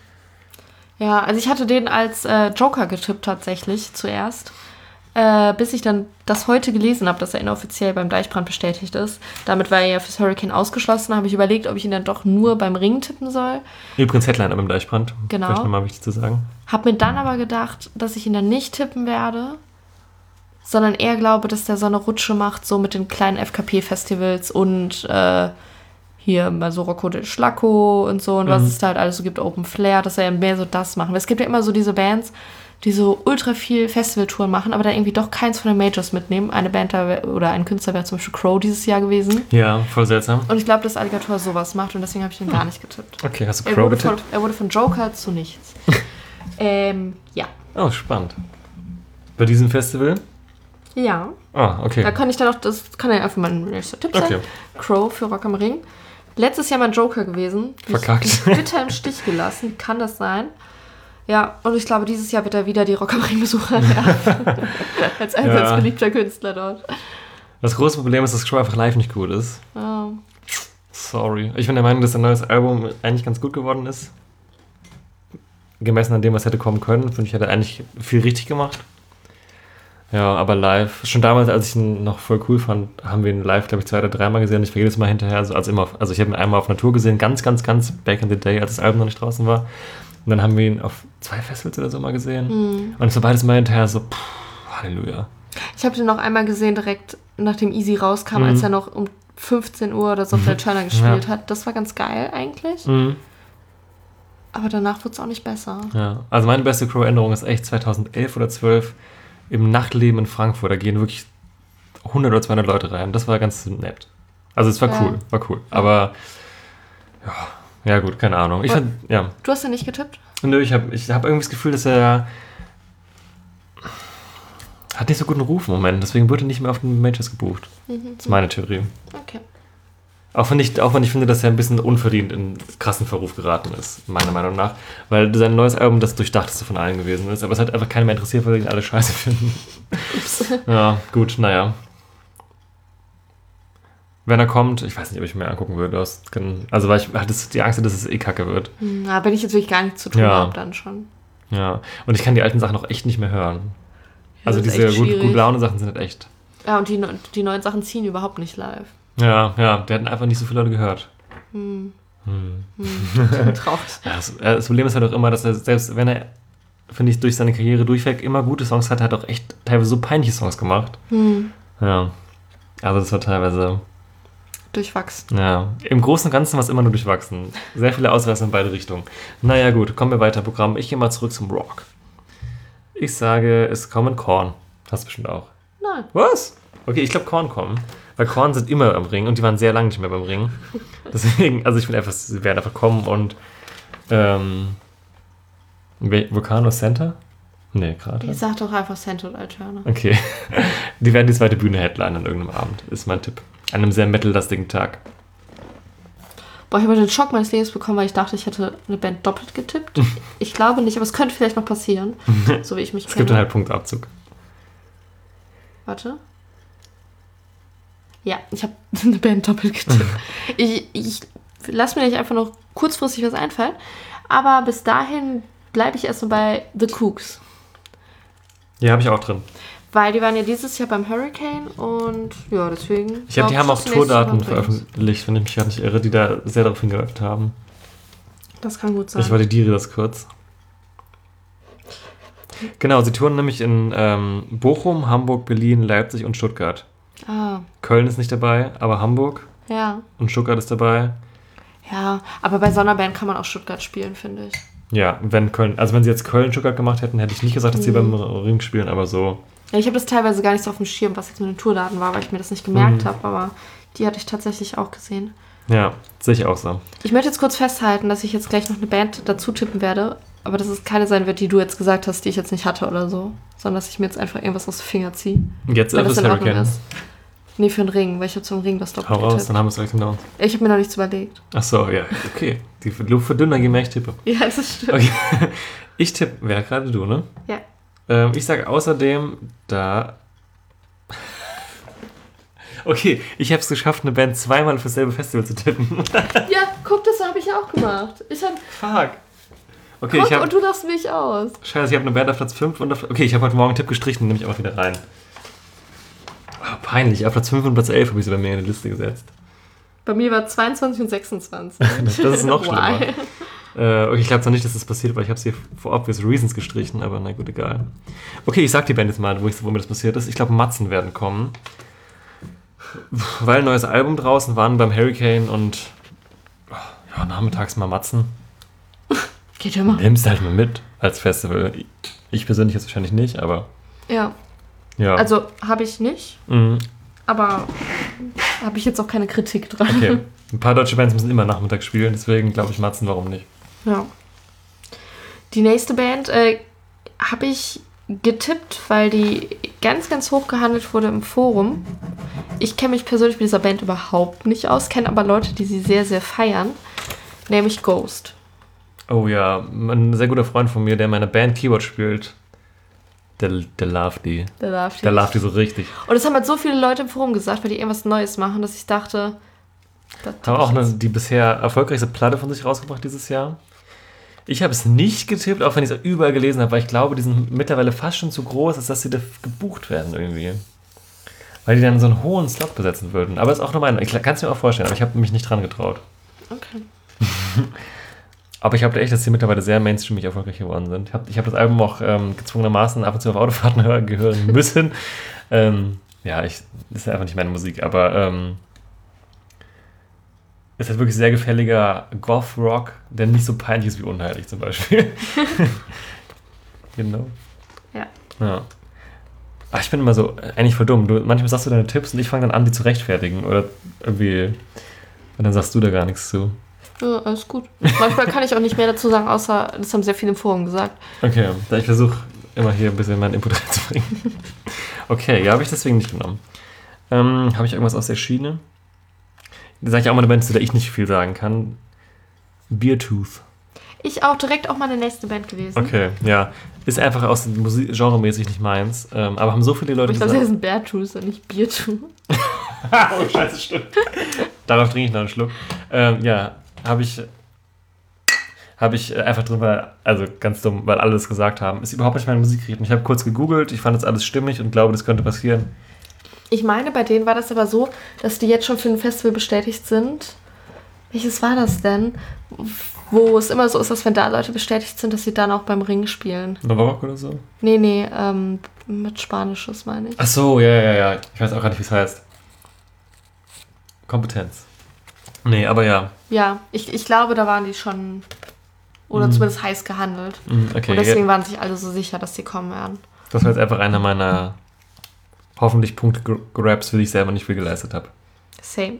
Ja, also ich hatte den als äh, Joker getippt tatsächlich zuerst. Äh, bis ich dann das heute gelesen habe, dass er inoffiziell beim Deichbrand bestätigt ist. Damit war er ja fürs Hurricane ausgeschlossen. Habe ich überlegt, ob ich ihn dann doch nur beim Ring tippen soll. Übrigens Headliner beim Deichbrand. Genau. Vielleicht nochmal wichtig zu sagen. Habe mir dann aber gedacht, dass ich ihn dann nicht tippen werde, sondern eher glaube, dass der so eine Rutsche macht, so mit den kleinen F K P-Festivals und äh, hier mal so Rocco del Schlacco und so und was Mhm. es da halt alles so gibt, Open Flair, dass er ja mehr so das machen. Weil es gibt ja immer so diese Bands, die so ultra viel Festivaltouren machen, aber dann irgendwie doch keins von den Majors mitnehmen. Eine Band da wär, oder ein Künstler wäre zum Beispiel Crow dieses Jahr gewesen. Ja, voll seltsam. Und ich glaube, dass Alligator sowas macht und deswegen habe ich ihn gar nicht getippt. Okay, hast du Er Crow wurde, von, getippt? er wurde von Joker zu nichts. ähm, ja. Oh, spannend. Bei diesem Festival? Ja. Ah, okay. Da kann ich dann auch, das kann ja einfach mein nächster Tipp sein. Okay. Crow für Rock am Ring. Letztes Jahr mein Joker gewesen. Mich Verkackt. bitter im Stich gelassen. Kann das sein? Ja, und ich glaube, dieses Jahr wird er wieder die Rock am Ring Besucher nerven. als, als, Ja. als beliebter Künstler dort. Das große Problem ist, dass Crow einfach live nicht gut ist. Oh. Sorry. Ich bin der Meinung, dass sein neues Album eigentlich ganz gut geworden ist. Gemessen an dem, was hätte kommen können. Finde ich, hat er eigentlich viel richtig gemacht. Ja, aber live, schon damals, als ich ihn noch voll cool fand, haben wir ihn live, glaube ich, zwei oder dreimal gesehen. Ich war jedes Mal hinterher, also, also, immer, auf, also ich habe ihn einmal auf einer Tour gesehen, ganz, ganz, ganz back in the day, als das Album noch nicht draußen war. Und dann haben wir ihn auf zwei Festivals oder so mal gesehen. Mhm. Und es war beides mal hinterher so, pff, Halleluja. Ich habe den noch einmal gesehen, direkt nachdem Easy rauskam, Mhm. als er noch um fünfzehn Uhr oder so auf der Turner gespielt Ja. hat. Das war ganz geil eigentlich. Mhm. Aber danach wurde es auch nicht besser. Ja, also meine beste Crow-Änderung ist echt zweitausendelf oder zwölf im Nachtleben in Frankfurt. Da gehen wirklich hundert oder zweihundert Leute rein. Das war ganz nett. Also es war Ja. cool, war cool. Aber ja, ja gut, keine Ahnung. Ich Und- fand, ja. Du hast den nicht getippt? Nö, ich habe ich hab irgendwie das Gefühl, dass er hat nicht so guten Ruf im Moment. Deswegen wurde er nicht mehr auf den Majors gebucht. Mhm. Das ist meine Theorie. Okay. Auch wenn, ich, auch wenn ich finde, dass er ein bisschen unverdient in krassen Verruf geraten ist, meiner Meinung nach. Weil sein neues Album das durchdachteste von allen gewesen ist. Aber es hat einfach keinen mehr interessiert, weil ihn alle scheiße finden. Ja, gut, naja. Wenn er kommt, ich weiß nicht, ob ich mir angucken würde. Das kann, also weil ich hatte die Angst, dass es eh kacke wird. Na, wenn ich jetzt wirklich gar nichts zu tun Ja. habe, dann schon. Ja, und ich kann die alten Sachen auch echt nicht mehr hören. Also das ist diese echt gut, schwierig. gut Laune Sachen sind halt echt. Ja, und die, neu- die neuen Sachen ziehen überhaupt nicht live. Ja, ja, der hatten einfach nicht so viele Leute gehört. Hm. Hm. Hm. Traurig. Ja, das, äh, das Problem ist halt auch immer, dass er, selbst wenn er, finde ich, durch seine Karriere durchweg immer gute Songs hat, hat er auch echt teilweise so peinliche Songs gemacht. Hm. Ja, also das war teilweise, Durchwachsen. ja, im Großen und Ganzen war es immer nur durchwachsen. Sehr viele Ausreißer in beide Richtungen. Naja gut, kommen wir weiter, Programm. Ich gehe mal zurück zum Rock. Ich sage, es kommen Korn. Hast du bestimmt auch. Nein. Was? Okay, ich glaube Korn kommen. Weil Korn sind immer am Ring und die waren sehr lange nicht mehr beim Ring. Deswegen, also ich finde einfach, sie werden einfach kommen und ähm, Vulcano Center? Nee, gerade. Ich sag doch einfach Center und Alterna. Okay. Die werden die zweite Bühne headline an irgendeinem Abend, ist mein Tipp. An einem sehr metal-lastigen Tag. Boah, ich habe den Schock meines Lebens bekommen, weil ich dachte, ich hätte eine Band doppelt getippt. Ich glaube nicht, aber es könnte vielleicht noch passieren. So wie ich mich Es kenne. gibt dann halt Punktabzug. Warte. Ja, ich habe eine Band doppelt getippt. ich ich lass mir nicht einfach noch kurzfristig was einfallen. Aber bis dahin bleibe ich erstmal bei The Kooks. Ja, habe ich auch drin. Weil die waren ja dieses Jahr beim Hurricane und ja, deswegen. Ich glaube, die glaub haben auch das nächste Tourdaten Mal veröffentlicht, wenn ich mich gar nicht irre, die da sehr darauf hingewirkt haben. Das kann gut sein. Ich validiere das kurz. Genau, sie touren nämlich in ähm, Bochum, Hamburg, Berlin, Leipzig und Stuttgart. Ah, Köln ist nicht dabei, aber Hamburg ja. und Stuttgart ist dabei. Ja, aber bei so einer Band kann man auch Stuttgart spielen, finde ich. Ja, wenn Köln, also wenn sie jetzt Köln, Stuttgart gemacht hätten, hätte ich nicht gesagt, dass sie Mhm. beim Ring spielen, aber so. Ja, ich habe das teilweise gar nicht so auf dem Schirm, was jetzt mit den Tourdaten war, weil ich mir das nicht gemerkt Mhm. habe, aber die hatte ich tatsächlich auch gesehen. Ja, sehe ich auch so. Ich möchte jetzt kurz festhalten, dass ich jetzt gleich noch eine Band dazu tippen werde, aber dass es keine sein wird, die du jetzt gesagt hast, die ich jetzt nicht hatte oder so, sondern dass ich mir jetzt einfach irgendwas aus dem Finger ziehe. Jetzt Wenn ist das es in Ordnung Hurricane. ist. Nee, für den Ring, weil ich habe zum Ring das Hau doppelt raus, getippt. dann haben wir es gleich genau. Ich habe mir noch nichts überlegt. Ach so, ja, okay. Die Luft verdünnt, je mehr ich tippe. Ja, das stimmt. Okay. Ich tippe, wer gerade du, ne? Ja. Ähm, ich sage außerdem, da. Okay, ich habe es geschafft, eine Band zweimal auf dasselbe Festival zu tippen. Ja, guck, das habe ich ja auch gemacht. Ich hab, Fuck. Okay, guck, ich habe. und du lachst mich aus. Scheiße, ich habe eine Band auf Platz fünf und auf. Okay, ich habe heute Morgen einen Tipp gestrichen, nehme ich auch wieder rein. Oh, peinlich, auf Platz fünf und Platz elf habe ich sie bei mir in die Liste gesetzt. Bei mir war zweiundzwanzig und sechsundzwanzig. Das ist noch schlimmer. Why? Äh, okay, ich glaube zwar nicht, dass das passiert, weil ich habe sie for obvious reasons gestrichen, aber na gut, egal. Okay, ich sag die Band jetzt mal, wo, ich, wo mir das passiert ist. Ich glaube, Matzen werden kommen. Weil ein neues Album draußen waren beim Hurricane und ja, nachmittags mal Matzen. Geht immer. Nimmst halt mal mit als Festival. Ich persönlich jetzt wahrscheinlich nicht, aber Ja, ja. also habe ich nicht, Mhm. aber habe ich jetzt auch keine Kritik dran. Okay. Ein paar deutsche Bands müssen immer nachmittags spielen, deswegen glaube ich Matzen, warum nicht? Ja. Die nächste Band äh, habe ich getippt, weil die ganz, ganz hoch gehandelt wurde im Forum. Ich kenne mich persönlich mit dieser Band überhaupt nicht aus, kenne aber Leute, die sie sehr, sehr feiern, nämlich Ghost. Oh ja, ein sehr guter Freund von mir, der in meiner Band Keyboard spielt, der, der loved die. Der darf Der loved die so richtig. Und das haben halt so viele Leute im Forum gesagt, weil die irgendwas Neues machen, dass ich dachte, das Haben auch eine, die bisher erfolgreichste Platte von sich rausgebracht dieses Jahr. Ich habe es nicht getippt, auch wenn ich es überall gelesen habe, weil ich glaube, die sind mittlerweile fast schon zu groß, als dass sie da gebucht werden irgendwie. Weil die dann so einen hohen Slot besetzen würden. Aber ist auch nur meine, ich kann es mir auch vorstellen, aber ich habe mich nicht dran getraut. Okay. Aber ich glaube echt, dass sie mittlerweile sehr mainstreamig erfolgreich geworden sind. Ich habe ich hab das Album auch ähm, gezwungenermaßen ab und zu auf Autofahrten hören, gehören müssen. ähm, ja, ich, das ist einfach nicht meine Musik, aber ähm, es ist halt wirklich sehr gefälliger Goth-Rock, der nicht so peinlich ist wie Unheilig zum Beispiel. Genau. Ja. Ja. Ach, ich bin immer so, eigentlich voll dumm. Du, manchmal sagst du deine Tipps und ich fange dann an, die zu rechtfertigen. Oder irgendwie, und dann sagst du da gar nichts zu. Ja, alles gut. Manchmal kann ich auch nicht mehr dazu sagen, außer, das haben sehr viele im Forum gesagt. Okay, ich versuche immer hier ein bisschen meinen Input reinzubringen. Okay, ja, habe ich deswegen nicht genommen. Ähm, habe ich irgendwas aus der Schiene? Da sage ich auch mal eine Band, zu der ich nicht viel sagen kann. Beartooth. Ich auch direkt auch meine nächste Band gewesen. Okay, ja. Ist einfach aus dem Musik genremäßig nicht meins. Ähm, aber haben so viele Leute Aber ich glaube, das gesagt. ist ein Beartooth und nicht Beartooth. Oh, scheiße, stimmt. Darauf trinke ich noch einen Schluck. Ähm, ja, habe ich, hab ich einfach drin, weil, also ganz dumm, weil alle das gesagt haben. Ist überhaupt nicht meine Musikrichtung. Ich habe kurz gegoogelt, ich fand das alles stimmig und glaube, das könnte passieren. Ich meine, bei denen war das aber so, dass die jetzt schon für ein Festival bestätigt sind. Welches war das denn? Wo es immer so ist, dass wenn da Leute bestätigt sind, dass sie dann auch beim Ring spielen. Novak oder so? Nee, nee, ähm, mit Spanisches meine ich. Ach so, ja, ja, ja. Ich weiß auch gar nicht, wie es heißt. Kompetenz. Nee, aber ja. Ja, ich, ich glaube, da waren die schon, oder Mhm. zumindest heiß gehandelt. Mhm, okay. Und deswegen ja. waren sich alle so sicher, dass sie kommen werden. Das war jetzt einfach einer meiner hoffentlich Punkte-Grabs, für die ich selber nicht viel geleistet habe. Same.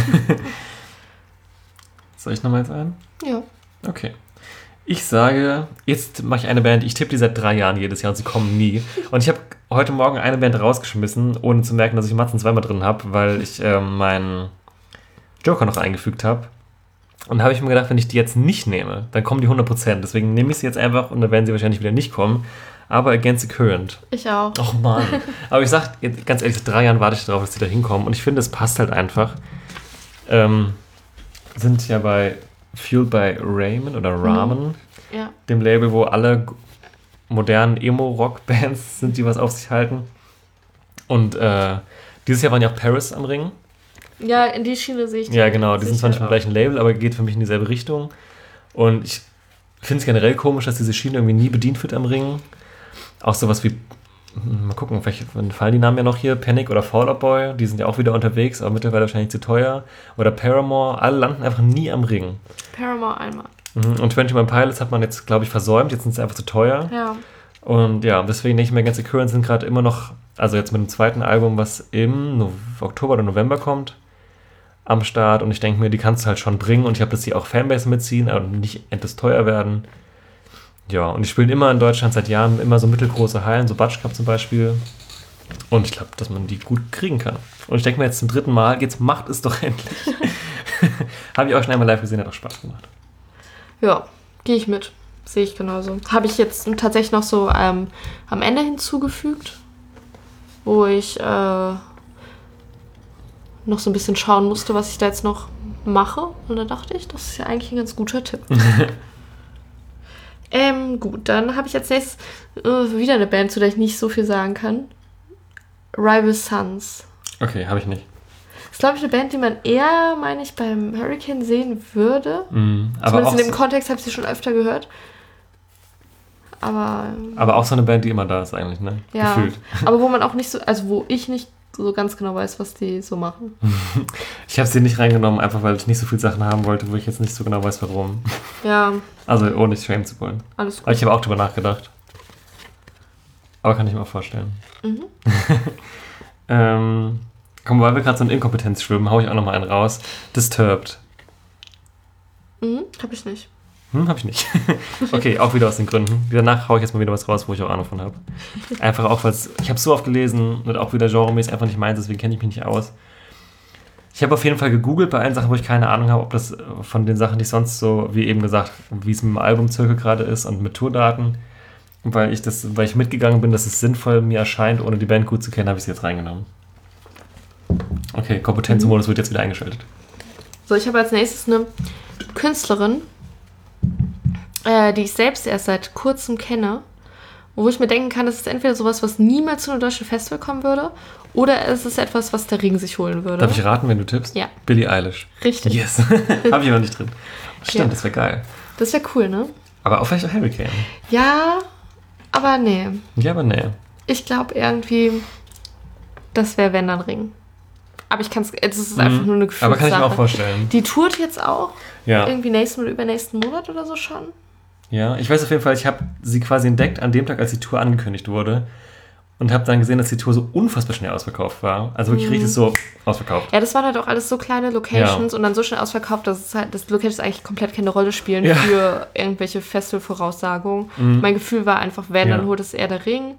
Soll ich nochmal jetzt ein? Ja. Okay. Ich sage, jetzt mache ich eine Band, ich tippe die seit drei Jahren jedes Jahr und sie kommen nie. Und ich habe heute Morgen eine Band rausgeschmissen, ohne zu merken, dass ich Matzen zweimal drin habe, weil ich ähm, meinen Joker noch eingefügt habe. Und da habe ich mir gedacht, wenn ich die jetzt nicht nehme, dann kommen die hundert Prozent. Deswegen nehme ich sie jetzt einfach und dann werden sie wahrscheinlich wieder nicht kommen. Aber Against the Current. Ich auch. Och Mann. Aber ich sag, jetzt, ganz ehrlich, seit drei Jahren warte ich darauf, dass die da hinkommen. Und ich finde, es passt halt einfach. Ähm, sind ja bei Fueled by Ramen oder Ramen, Ja. dem Label, wo alle g- modernen Emo-Rock-Bands sind, die was auf sich halten. Und äh, dieses Jahr waren ja auch Paris am Ring. Ja, in die Schiene sehe ich Ja, genau. Die sind zwar nicht vom sicher. gleichen Label, aber geht für mich in dieselbe Richtung. Und ich finde es generell komisch, dass diese Schiene irgendwie nie bedient wird am Ring. Auch sowas wie, mal gucken, vielleicht fallen die Namen ja noch hier, Panic oder Fall Out Boy, die sind ja auch wieder unterwegs, aber mittlerweile wahrscheinlich zu teuer. Oder Paramore, alle landen einfach nie am Ring. Paramore einmal. Mhm. Und twenty-one Pilots hat man jetzt, glaube ich, versäumt, jetzt sind sie einfach zu teuer. Ja. Und ja, deswegen denke ich mir, Against the Current sind gerade immer noch, also jetzt mit dem zweiten Album, was im no- Oktober oder November kommt, am Start. Und ich denke mir, die kannst du halt schon bringen. Und ich habe, dass sie auch Fanbase mitziehen und nicht endlos teuer werden. Ja, und die spielen immer in Deutschland seit Jahren immer so mittelgroße Hallen, so Batsch Cup zum Beispiel. Und ich glaube, dass man die gut kriegen kann. Und ich denke mir jetzt zum dritten Mal, jetzt macht es doch endlich. Habe ich auch schon einmal live gesehen, hat auch Spaß gemacht. Ja, gehe ich mit. Sehe ich genauso. Habe ich jetzt tatsächlich noch so ähm, am Ende hinzugefügt, wo ich äh, noch so ein bisschen schauen musste, was ich da jetzt noch mache. Und dann dachte ich, das ist ja eigentlich ein ganz guter Tipp. ähm, gut, dann habe ich als nächstes äh, wieder eine Band, zu der ich nicht so viel sagen kann. Rival Sons. Okay, habe ich nicht. Das ist, glaube ich, eine Band, die man eher, meine ich, beim Hurricane sehen würde. Mhm, aber, Zumindest auch in dem so, Kontext habe ich sie schon öfter gehört. Aber, aber auch so eine Band, die immer da ist eigentlich, ne? ja. Gefühlt. Aber wo man auch nicht so, also wo ich nicht so ganz genau weiß, was die so machen. Ich habe sie nicht reingenommen, einfach weil ich nicht so viele Sachen haben wollte, wo ich jetzt nicht so genau weiß, warum. Ja, Also ohne schämen zu wollen. alles Aber gut. ich habe auch drüber nachgedacht. Aber kann ich mir auch vorstellen. Mhm. ähm, komm, weil wir gerade so in Inkompetenz schwimmen, hau ich auch nochmal einen raus. Disturbed. Mhm, hab ich nicht. Hm, hab ich nicht. Okay, auch wieder aus den Gründen. Danach hau ich jetzt mal wieder was raus, wo ich auch Ahnung von habe. Einfach auch, weil ich habe so oft gelesen und auch wieder genremäßig einfach nicht meins, deswegen kenne ich mich nicht aus. Ich habe auf jeden Fall gegoogelt bei allen Sachen, wo ich keine Ahnung habe, ob das von den Sachen, die ich sonst so, wie eben gesagt, wie es mit dem Albumzirkel gerade ist und mit Tourdaten, weil ich das, weil ich mitgegangen bin, dass es sinnvoll mir erscheint, ohne die Band gut zu kennen, habe ich sie jetzt reingenommen. Okay, Kompetenzmodus wird jetzt wieder eingeschaltet. So, ich habe als nächstes eine Künstlerin, äh, die ich selbst erst seit kurzem kenne, wo ich mir denken kann, das ist entweder sowas, was niemals zu einem deutschen Festival kommen würde, oder es ist etwas, was der Ring sich holen würde. Darf ich raten, wenn du tippst? Ja. Billie Eilish. Richtig. Yes. Habe ich noch nicht drin. Stimmt, Ja. das wäre geil. Das wäre cool, ne? Aber auch vielleicht auch Hurricane. Ja, aber nee. Ja, aber nee. Ich glaube irgendwie, das wäre wenn dann Ring. Aber ich kann es, es ist einfach Mhm. nur eine Gefühlssache. Aber kann ich mir auch vorstellen. Die tourt jetzt auch Ja. irgendwie nächsten oder übernächsten Monat oder so schon. Ja, ich weiß auf jeden Fall, ich habe sie quasi entdeckt an dem Tag, als die Tour angekündigt wurde. Und habe dann gesehen, dass die Tour so unfassbar schnell ausverkauft war. Also wirklich richtig so ausverkauft. Ja, das waren halt auch alles so kleine Locations Ja. und dann so schnell ausverkauft, dass es halt, dass Locations eigentlich komplett keine Rolle spielen Ja. für irgendwelche Festival-Voraussagungen. Mhm. Mein Gefühl war einfach, wenn, Ja. dann holt es eher der Ring.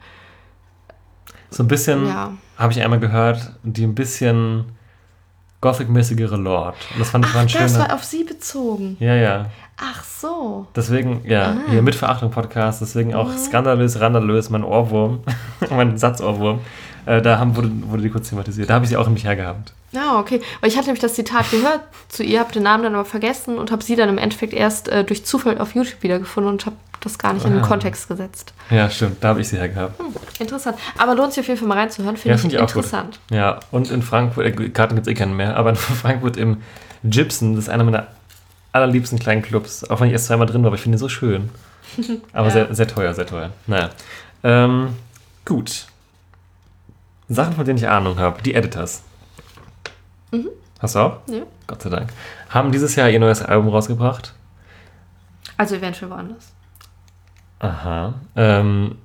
So ein bisschen, Ja. habe ich einmal gehört, die ein bisschen Gothic-mäßigere Lord. Und das fand ich war ein Ach, das schöner... war auf sie bezogen. Ja, ja. Ach so. Deswegen, ja, Ah. hier mit Verachtung-Podcast, deswegen auch Mhm. skandalös, randalös, mein Ohrwurm, mein Satzohrwurm. Äh, da haben, wurde, wurde die kurz thematisiert. Da habe ich sie auch in mich hergehabt. Ja, okay. Weil ich hatte nämlich das Zitat gehört zu ihr, habe den Namen dann aber vergessen und habe sie dann im Endeffekt erst äh, durch Zufall auf YouTube wiedergefunden und habe das gar nicht in den Ah. Kontext gesetzt. Ja, stimmt, da habe ich sie hergehabt. Hm, interessant. Aber lohnt sich auf jeden Fall mal reinzuhören, finde Ja, ich, finde ich auch interessant. gut. Ja, und in Frankfurt, äh, Karten gibt es eh keinen mehr, aber in Frankfurt im Gibson, das ist einer meiner allerliebsten kleinen Clubs, auch wenn ich erst zweimal drin war, aber ich finde ihn so schön. Aber Ja. sehr, sehr teuer, sehr teuer. Naja. Ähm, gut. Sachen, von denen ich Ahnung habe. Die Editors. Mhm. Hast du auch? Ja. Gott sei Dank. Haben dieses Jahr ihr neues Album rausgebracht. Also eventuell woanders. Aha. Ähm,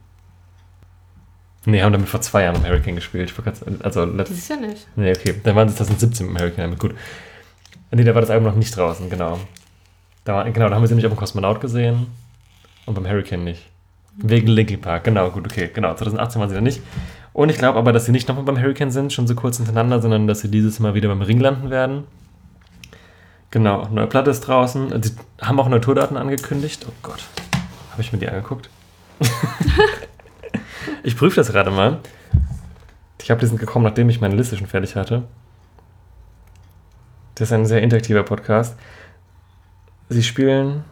nee, haben damit vor zwei Jahren im Hurricane gespielt. Ich wollte grad- Also letztes Dieses Jahr nicht. Nee, okay. Dann waren sie zwanzig siebzehn mit dem Hurricane damit. Gut. Nee, da war das Album noch nicht draußen, genau. Da war, genau, da haben wir sie nämlich auf dem Kosmonaut gesehen und beim Hurricane nicht. Wegen Linkin Park, genau, gut, okay. Genau, zwanzig achtzehn waren sie da nicht. Und ich glaube aber, dass sie nicht nochmal beim Hurricane sind, schon so kurz hintereinander, sondern dass sie dieses Mal wieder beim Ring landen werden. Genau, neue Platte ist draußen. Sie haben auch neue Tourdaten angekündigt. Oh Gott, habe ich mir die angeguckt? Ich prüfe das gerade mal. Ich habe die sind gekommen, nachdem ich meine Liste schon fertig hatte. Das ist ein sehr interaktiver Podcast. Sie spielen...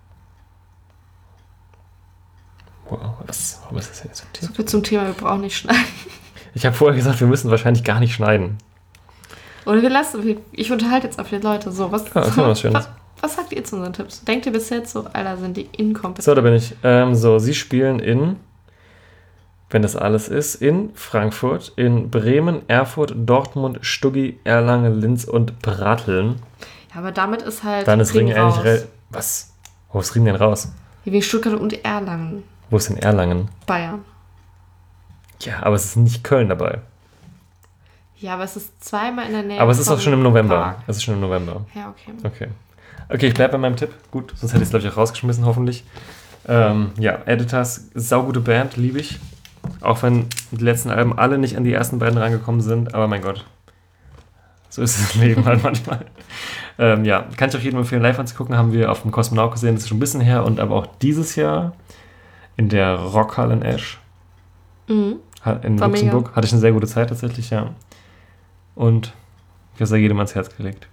Wow, was, was ist das jetzt für ein Thema? So viel zum Thema, wir brauchen nicht schneiden. Ich habe vorher gesagt, wir müssen wahrscheinlich gar nicht schneiden. Oder wir lassen, ich unterhalte jetzt auf die Leute. So, was, Ja, das war was Schönes. was, was sagt ihr zu unseren Tipps? Denkt ihr bis jetzt so, Alter, sind die inkompetent? So, da bin ich. Ähm, so, sie spielen in, wenn das alles ist, in Frankfurt, in Bremen, Erfurt, Dortmund, Stuggi, Erlangen, Linz und Bratteln. Ja, aber damit ist halt Dann ist Ring raus. eigentlich... Re- Was? Wo ist Ring denn raus? Hier wegen Stuttgart und Erlangen, Wo ist denn Erlangen? Bayern. Ja, aber es ist nicht Köln dabei. Ja, aber es ist zweimal in der Nähe. Aber es ist vom auch schon im November. Park. Es ist schon im November. Ja, okay. Okay. Okay, ich bleibe bei meinem Tipp. Gut, sonst hätte ich es, glaube ich, auch rausgeschmissen, hoffentlich. Ähm, ja, Editors, saugute Band, liebe ich. Auch wenn die letzten Alben alle nicht an die ersten beiden rangekommen sind, aber mein Gott. So ist es im Leben halt manchmal. Ähm, ja, kann ich auch jedem empfehlen, live anzugucken. Haben wir auf dem Kosmonaut gesehen, das ist schon ein bisschen her. Und aber auch dieses Jahr in der Rockhalle in Esch, Mhm. in War Luxemburg. mega. Hatte ich eine sehr gute Zeit tatsächlich, ja. Und ich habe es ja jedem ans Herz gelegt.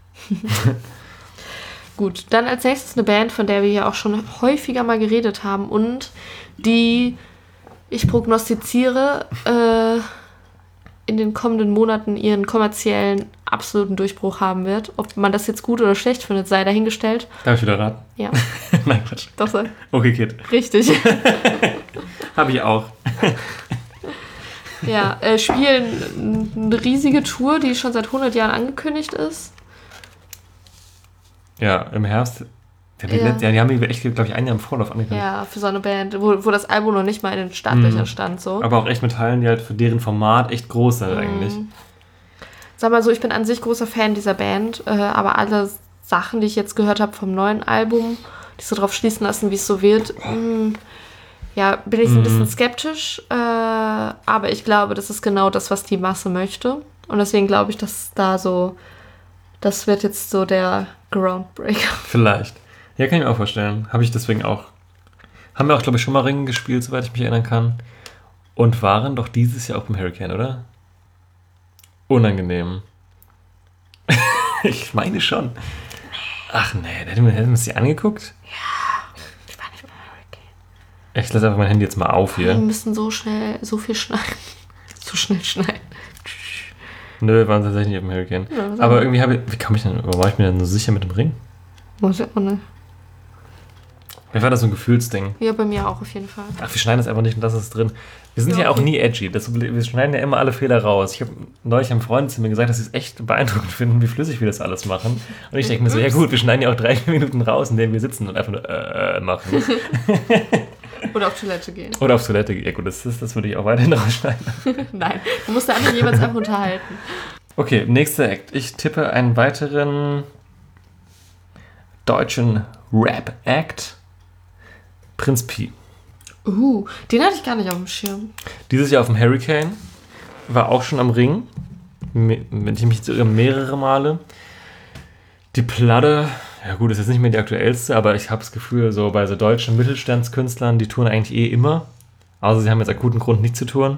Gut, dann als nächstes eine Band, von der wir ja auch schon häufiger mal geredet haben und die, ich prognostiziere, äh, in den kommenden Monaten ihren kommerziellen absoluten Durchbruch haben wird. Ob man das jetzt gut oder schlecht findet, sei dahingestellt. Darf ich wieder raten? Ja, Nein, Quatsch. doch so. Okay, Kid. Richtig. Habe ich auch. Ja, äh, spielen eine riesige Tour, die schon seit hundert Jahren angekündigt ist. Ja, im Herbst. Ja, die, Ja. Let- ja, die haben die echt, glaube ich, ein Jahr im Vorlauf angekündigt. Ja, für so eine Band, wo, wo das Album noch nicht mal in den Startlöchern Mhm. stand. So. Aber auch echt mit Teilen, die halt für deren Format echt groß sind eigentlich. Sag mal so, ich bin an sich großer Fan dieser Band, äh, aber alle Sachen, die ich jetzt gehört habe vom neuen Album, die so drauf schließen lassen, wie es so wird, mh, ja, bin ich so ein bisschen skeptisch. Äh, aber ich glaube, das ist genau das, was die Masse möchte. Und deswegen glaube ich, dass da so, das wird jetzt so der Groundbreaker. Vielleicht. Ja, kann ich mir auch vorstellen. Habe ich deswegen auch. Haben wir auch, glaube ich, schon mal Ringen gespielt, soweit ich mich erinnern kann. Und waren doch dieses Jahr auch beim Hurricane, oder? Unangenehm. Ich meine schon. Ach nee, hätten wir, hätten wir uns die angeguckt? Ich war nicht beim Hurricane. Ich lasse einfach mein Handy jetzt mal auf Wir hier. müssen so schnell, so viel schneiden. So schnell schneiden. Nö, wir waren tatsächlich nicht auf dem Hurricane. Ja, das Aber auch. irgendwie habe ich. Wie komme ich denn. Warum war ich mir denn so sicher mit dem Ring? Muss ich auch nicht. Mir war das so ein Gefühlsding. Ja, bei mir auch auf jeden Fall. Ach, wir schneiden das einfach nicht und das ist drin. Wir sind ja, Ja, auch okay. nie edgy. Das, wir schneiden ja immer alle Fehler raus. Ich habe neulich einem Freund zu mir gesagt, dass sie es echt beeindruckend finden, wie flüssig wir das alles machen. Und ich denke mir so, ja gut, wir schneiden ja auch drei, vier Minuten raus, in denen wir sitzen und einfach nur äh, machen. Oder auf Toilette gehen. Oder auf Toilette gehen. Ja gut, das, das, das würde ich auch weiterhin rausschneiden. Nein, du musst da andere jeweils einfach unterhalten. Okay, nächster Act. Ich tippe einen weiteren deutschen Rap-Act. Prinz Pi. Uh, den hatte ich gar nicht auf dem Schirm. Dieses Jahr auf dem Hurricane. War auch schon am Ring. Me- Wenn ich mich jetzt irre, mehrere Male. Die Platte, ja gut, ist jetzt nicht mehr die aktuellste, aber ich habe das Gefühl, so bei so deutschen Mittelstandskünstlern, die touren eigentlich eh immer. Also sie haben jetzt akuten Grund nicht zu touren.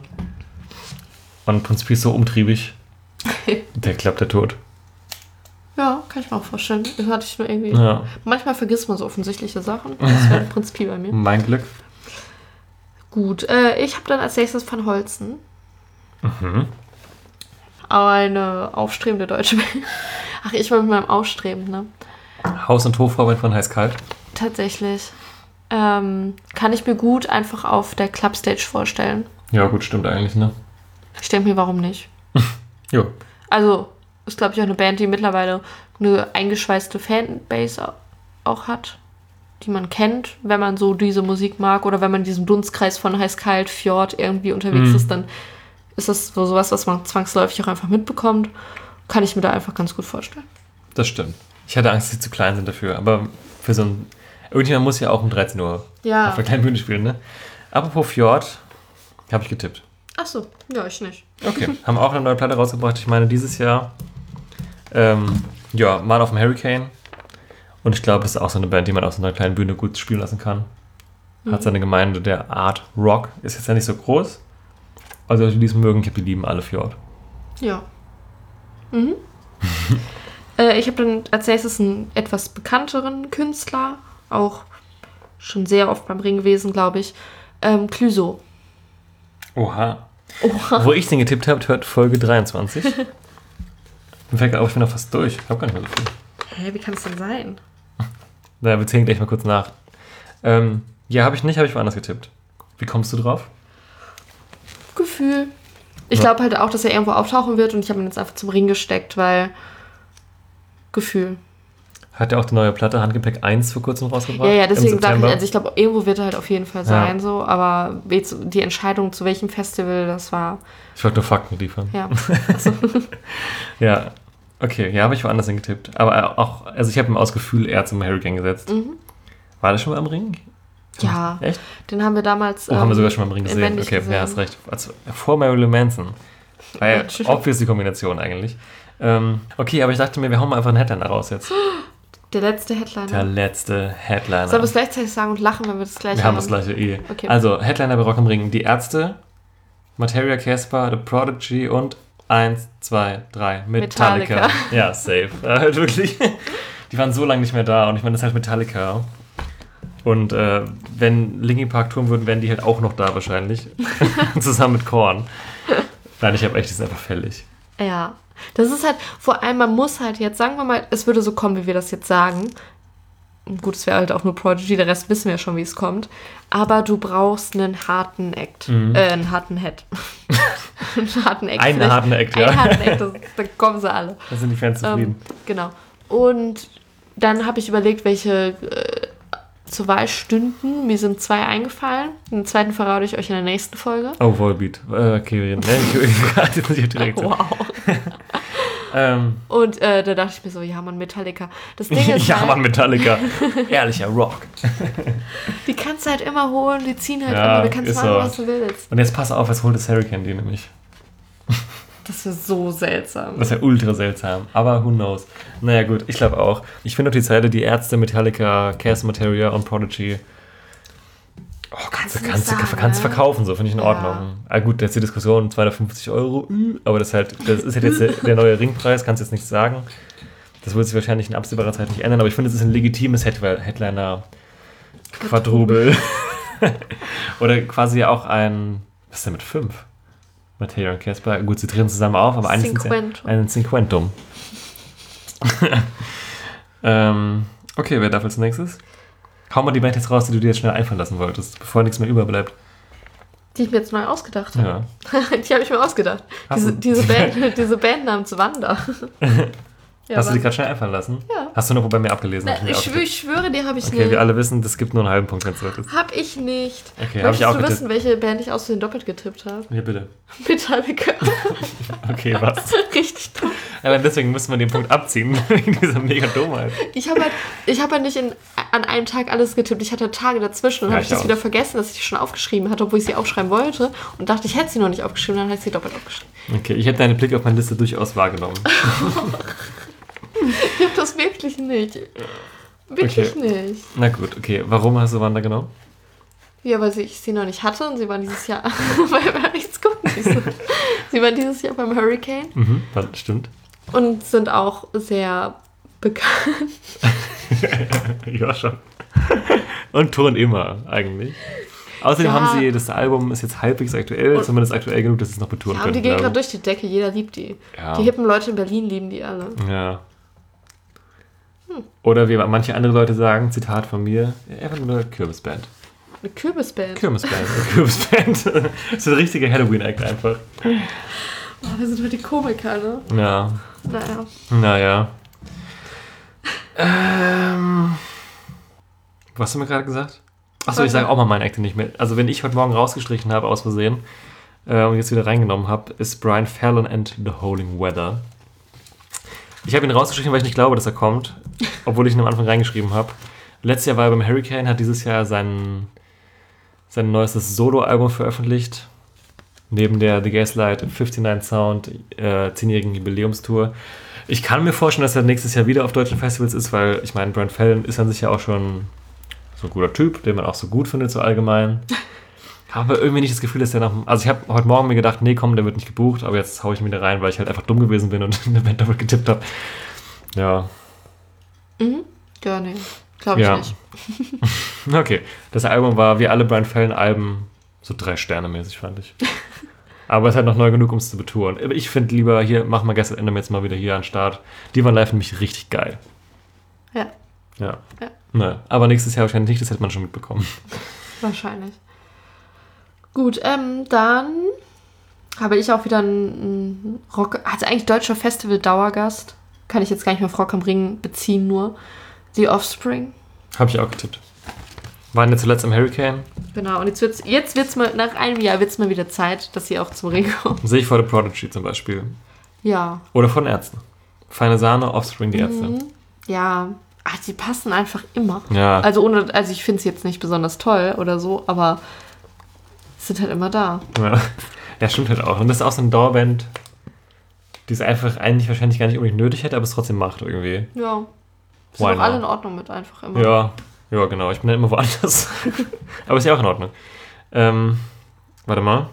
Und Prinz Pi ist so umtriebig. Der klappt der tot. Ja, kann ich mir auch vorstellen. Das hatte ich nur irgendwie. Ja, Manchmal vergisst man so offensichtliche Sachen. Das wäre Prinz Pi bei mir. mein Glück. Gut, äh, ich habe dann als nächstes Van Holzen. Mhm. Eine aufstrebende deutsche Band. Ach, ich war mit meinem Aufstreben, ne? Haus- und Hofarbeit von Heiß Kalt. Tatsächlich. Ähm, kann ich mir gut einfach auf der Clubstage vorstellen. Ja gut, stimmt eigentlich, ne? Ich denke mir, warum nicht? Jo. Also, ist, glaube ich, auch eine Band, die mittlerweile eine eingeschweißte Fanbase auch hat, die man kennt, wenn man so diese Musik mag oder wenn man in diesem Dunstkreis von Heiß-Kalt, Fjord irgendwie unterwegs Mhm. ist, dann ist das so sowas, was man zwangsläufig auch einfach mitbekommt. Kann ich mir da einfach ganz gut vorstellen. Das stimmt. Ich hatte Angst, dass sie zu klein sind dafür, aber für so ein... Irgendjemand muss ja auch um dreizehn Uhr Ja. auf der kleinen Bühne spielen, ne? Apropos Fjord, habe ich getippt. Ach so, ja, ich nicht. Okay, haben auch eine neue Platte rausgebracht. Ich meine, dieses Jahr, ähm, ja, mal auf dem Hurricane. Und ich glaube, es ist auch so eine Band, die man auf so einer kleinen Bühne gut spielen lassen kann. Hat seine Gemeinde, der Art Rock. Ist jetzt ja nicht so groß. Also, die es mögen, die lieben alle Fjord. Ja. Mhm. äh, ich habe dann als nächstes einen etwas bekannteren Künstler, auch schon sehr oft beim Ring gewesen, glaube ich. Ähm, Clouseau. Oha. Oha. Wo ich den getippt habe, hört Folge dreiundzwanzig. Mir fällt gerade auf, ich bin noch fast durch. Ich habe gar nicht mehr so viel. Hä, wie kann es denn sein? Naja, wir zählen gleich mal kurz nach. Ähm, ja, habe ich nicht, habe ich woanders getippt. Wie kommst du drauf? Gefühl. Ich Ja. glaube halt auch, dass er irgendwo auftauchen wird und ich habe ihn jetzt einfach zum Ring gesteckt, weil Gefühl. Hat ja auch die neue Platte Handgepäck eins vor kurzem rausgebracht. Ja, ja, im deswegen sage ich, September. also ich glaube, irgendwo wird er halt auf jeden Fall sein, Ja. so, aber jetzt die Entscheidung zu welchem Festival, das war, Ich wollte nur Fakten liefern. ja. Also, Ja, okay, ja, habe ich woanders hingetippt. Aber auch, also ich habe ihm aus Gefühl eher zum Hurricane gesetzt. mhm. War das schon mal am Ring? Ja, Echt? den haben wir damals. Oh, haben wir ähm, sogar schon mal am Ring gesehen. inwendig Okay, gesehen. ja, hast recht. Also, vor Marilyn Manson. War ja Mensch. obvious die Kombination eigentlich. Ähm, okay, aber ich dachte mir, wir hauen mal einfach einen Headliner raus jetzt. Der letzte Headliner. Der letzte Headliner. Sollen wir es gleichzeitig sagen und lachen, wenn wir das gleiche Wir haben das gleiche eh. Okay. Also, Headliner bei Rock am Ring. Die Ärzte, Materia Casper, The Prodigy und eins, zwei, drei, Metallica. Metallica. Ja, safe. Äh, halt wirklich. Die waren so lange nicht mehr da und ich meine, das ist halt Metallica. Und äh, wenn Linkin Park touren würden, wären die halt auch noch da wahrscheinlich. Zusammen mit Korn. Nein, ich habe echt, die sind einfach fällig. Ja. Das ist halt, vor allem, man muss halt jetzt, sagen wir mal, es würde so kommen, wie wir das jetzt sagen. Gut, es wäre halt auch nur Prodigy, der Rest wissen wir schon, wie es kommt. Aber du brauchst einen harten Act. Mhm. Äh, einen harten Head. einen harten Act. Einen vielleicht. harten Act, ja. Einen harten Act, das, da kommen sie alle. Da sind die Fans zufrieden. Ähm, genau. Und dann habe ich überlegt, welche äh, zur Wahl stünden. Mir sind zwei eingefallen. Den zweiten verrate ich euch in der nächsten Folge. Oh, Volbeat. Äh, Kevin. Ne, ich rate jetzt nicht direkt. Wow. Ähm, Und äh, da dachte ich mir so, ja, Mann, Metallica. Das Ding ist ja, halt, Mann, Metallica. Ehrlicher Rock. die kannst du halt immer holen, die ziehen halt Ja, immer, du kannst ist machen, so. was du willst. Und jetzt pass auf, jetzt holt das Hurricane die nämlich. Das wäre so seltsam. Das ist ja ultra seltsam. Aber who knows. Naja, gut, ich glaube auch. Ich finde auch die Zeile, die Ärzte, Metallica, Chaos Materia und Prodigy. Oh, kannst du Kannst du kannst, nicht du sagen, kannst ne? verkaufen, so finde ich in Ja. Ordnung. Ah, gut, jetzt die Diskussion, zweihundertfünfzig Euro, ü, aber das, ist halt, das ist halt jetzt der, der neue Ringpreis, kannst du jetzt nicht sagen. Das wird sich wahrscheinlich in absehbarer Zeit nicht ändern, aber ich finde, es ist ein legitimes Head- Headliner Quadrubel. Oder quasi auch ein, was ist denn mit fünf? Materia und Casper, gut, sie treten zusammen auf, aber eigentlich sind sie Cinquentum. ein Cinquentum. ähm, okay, wer darf als nächstes? Hau mal die Band jetzt raus, die du dir jetzt schnell einfallen lassen wolltest, bevor nichts mehr überbleibt. Die ich mir jetzt neu ausgedacht habe. Ja. Die habe ich mir ausgedacht. Hast Diese, du? diese, Band, diese Band namens Wanda. Ja, Hast du die Wanda. gerade schnell einfallen lassen? Ja. Hast du nur bei mir abgelesen? Na, Hab mir ich, auch schwö- getippt. ich schwöre dir, habe ich Okay, nicht. wir alle wissen, das gibt nur einen halben Punkt, wenn es wird. Hab ich nicht. Okay, hab Möchtest ich auch du getippt. wissen, welche Band ich aus Versehen doppelt getippt habe? Ja, bitte. Bitte habe ich gehört. Okay, was? Richtig dumm. Aber deswegen müssen wir den Punkt abziehen, wegen dieser mega Dummheit. Ich habe halt, ich hab halt nicht in, an einem Tag alles getippt. Ich hatte Tage dazwischen und Ja, habe ich ich das auch. wieder vergessen, dass ich die schon aufgeschrieben hatte, obwohl ich sie aufschreiben wollte. Und dachte, ich hätte sie noch nicht aufgeschrieben, dann habe ich sie doppelt aufgeschrieben. Okay, ich hätte deinen Blick auf meine Liste durchaus wahrgenommen. Ich habe das wirklich nicht. Wirklich Okay. nicht. Na gut, okay. Warum hast du Wanda genommen? Ja, weil sie- ich sie noch nicht hatte und sie war dieses Jahr beim jetzt gucken sie so. Sie war dieses Jahr beim Hurricane Mhm, das stimmt. und sind auch sehr bekannt. Ja, schon. Und touren immer, eigentlich. Außerdem Ja. haben sie, das Album ist jetzt halbwegs aktuell, Und- zumindest aktuell genug, dass sie es noch betouren Ja, können. und die gehen glaube gerade durch die Decke, jeder liebt die. Ja. Die hippen Leute in Berlin lieben die alle. ich. Ja. Oder wie manche andere Leute sagen, Zitat von mir, einfach nur eine Kürbisband. Eine Kürbisband. Kürbisband, eine Kürbisband. Das ist ein richtiger Halloween-Act einfach. Oh, wir sind heute die Komiker, ne? Ja, Naja. naja. Ähm, was hast du mir gerade gesagt? Achso, ich sage auch mal meinen Act nicht mehr. Also wenn ich heute Morgen rausgestrichen habe, aus Versehen, äh, und jetzt wieder reingenommen habe, ist Brian Fallon and the Howling Weather. Ich habe ihn rausgestrichen, weil ich nicht glaube, dass er kommt, obwohl ich ihn am Anfang reingeschrieben habe. Letztes Jahr war er beim Hurricane, hat dieses Jahr sein, sein neuestes Solo-Album veröffentlicht. Neben der The Gaslight fünfundneunzig Sound äh, zehnjährigen Jubiläumstour. Ich kann mir vorstellen, dass er nächstes Jahr wieder auf deutschen Festivals ist, weil ich meine, Brian Fallon ist an sich ja auch schon so ein guter Typ, den man auch so gut findet, so allgemein. Habe irgendwie nicht das Gefühl, dass der noch... Also ich habe heute Morgen mir gedacht, nee, komm, der wird nicht gebucht, aber jetzt haue ich ihn wieder rein, weil ich halt einfach dumm gewesen bin und eine Band doppelt getippt habe. Ja. Mhm. Ja, nee. Glaube ich Ja. nicht. Okay. Das Album war, wie alle Brian Fallon-Alben, so drei Sterne mäßig, fand ich. Aber es ist halt noch neu genug, um es zu betouren. Aber ich finde lieber, hier, machen wir gestern Ende jetzt mal wieder hier an den Start. Die waren live für mich richtig geil. Ja, Ja. Ja. Ne, aber nächstes Jahr wahrscheinlich nicht, das hätte man schon mitbekommen. wahrscheinlich. Gut, ähm, dann habe ich auch wieder einen Rock... Also eigentlich deutscher Festival-Dauergast. Kann ich jetzt gar nicht mehr auf Rock am Ring beziehen, nur. The Offspring. Habe ich auch getippt. Waren jetzt zuletzt im Hurricane. Genau, und jetzt wird's, jetzt wird's mal, nach einem Jahr wird es mal wieder Zeit, dass sie auch zum Ring kommen. Sehe ich vor The Prodigy zum Beispiel. Ja. Oder von Ärzten. Feine Sahne, Offspring, die Ärzte. Mhm. Ja. Ach, die passen einfach immer. Ja. Also ohne, also ich finde es jetzt nicht besonders toll oder so, aber sind halt immer da. Ja. Ja, stimmt halt auch. Und das ist auch so eine Dauerband, die es einfach eigentlich wahrscheinlich gar nicht unbedingt nötig hätte, aber es trotzdem macht irgendwie. Ja. Why Sind auch not? alle in Ordnung mit einfach immer. Ja, ja, genau. Ich bin ja immer woanders. Aber ist ja auch in Ordnung. Ähm, warte mal.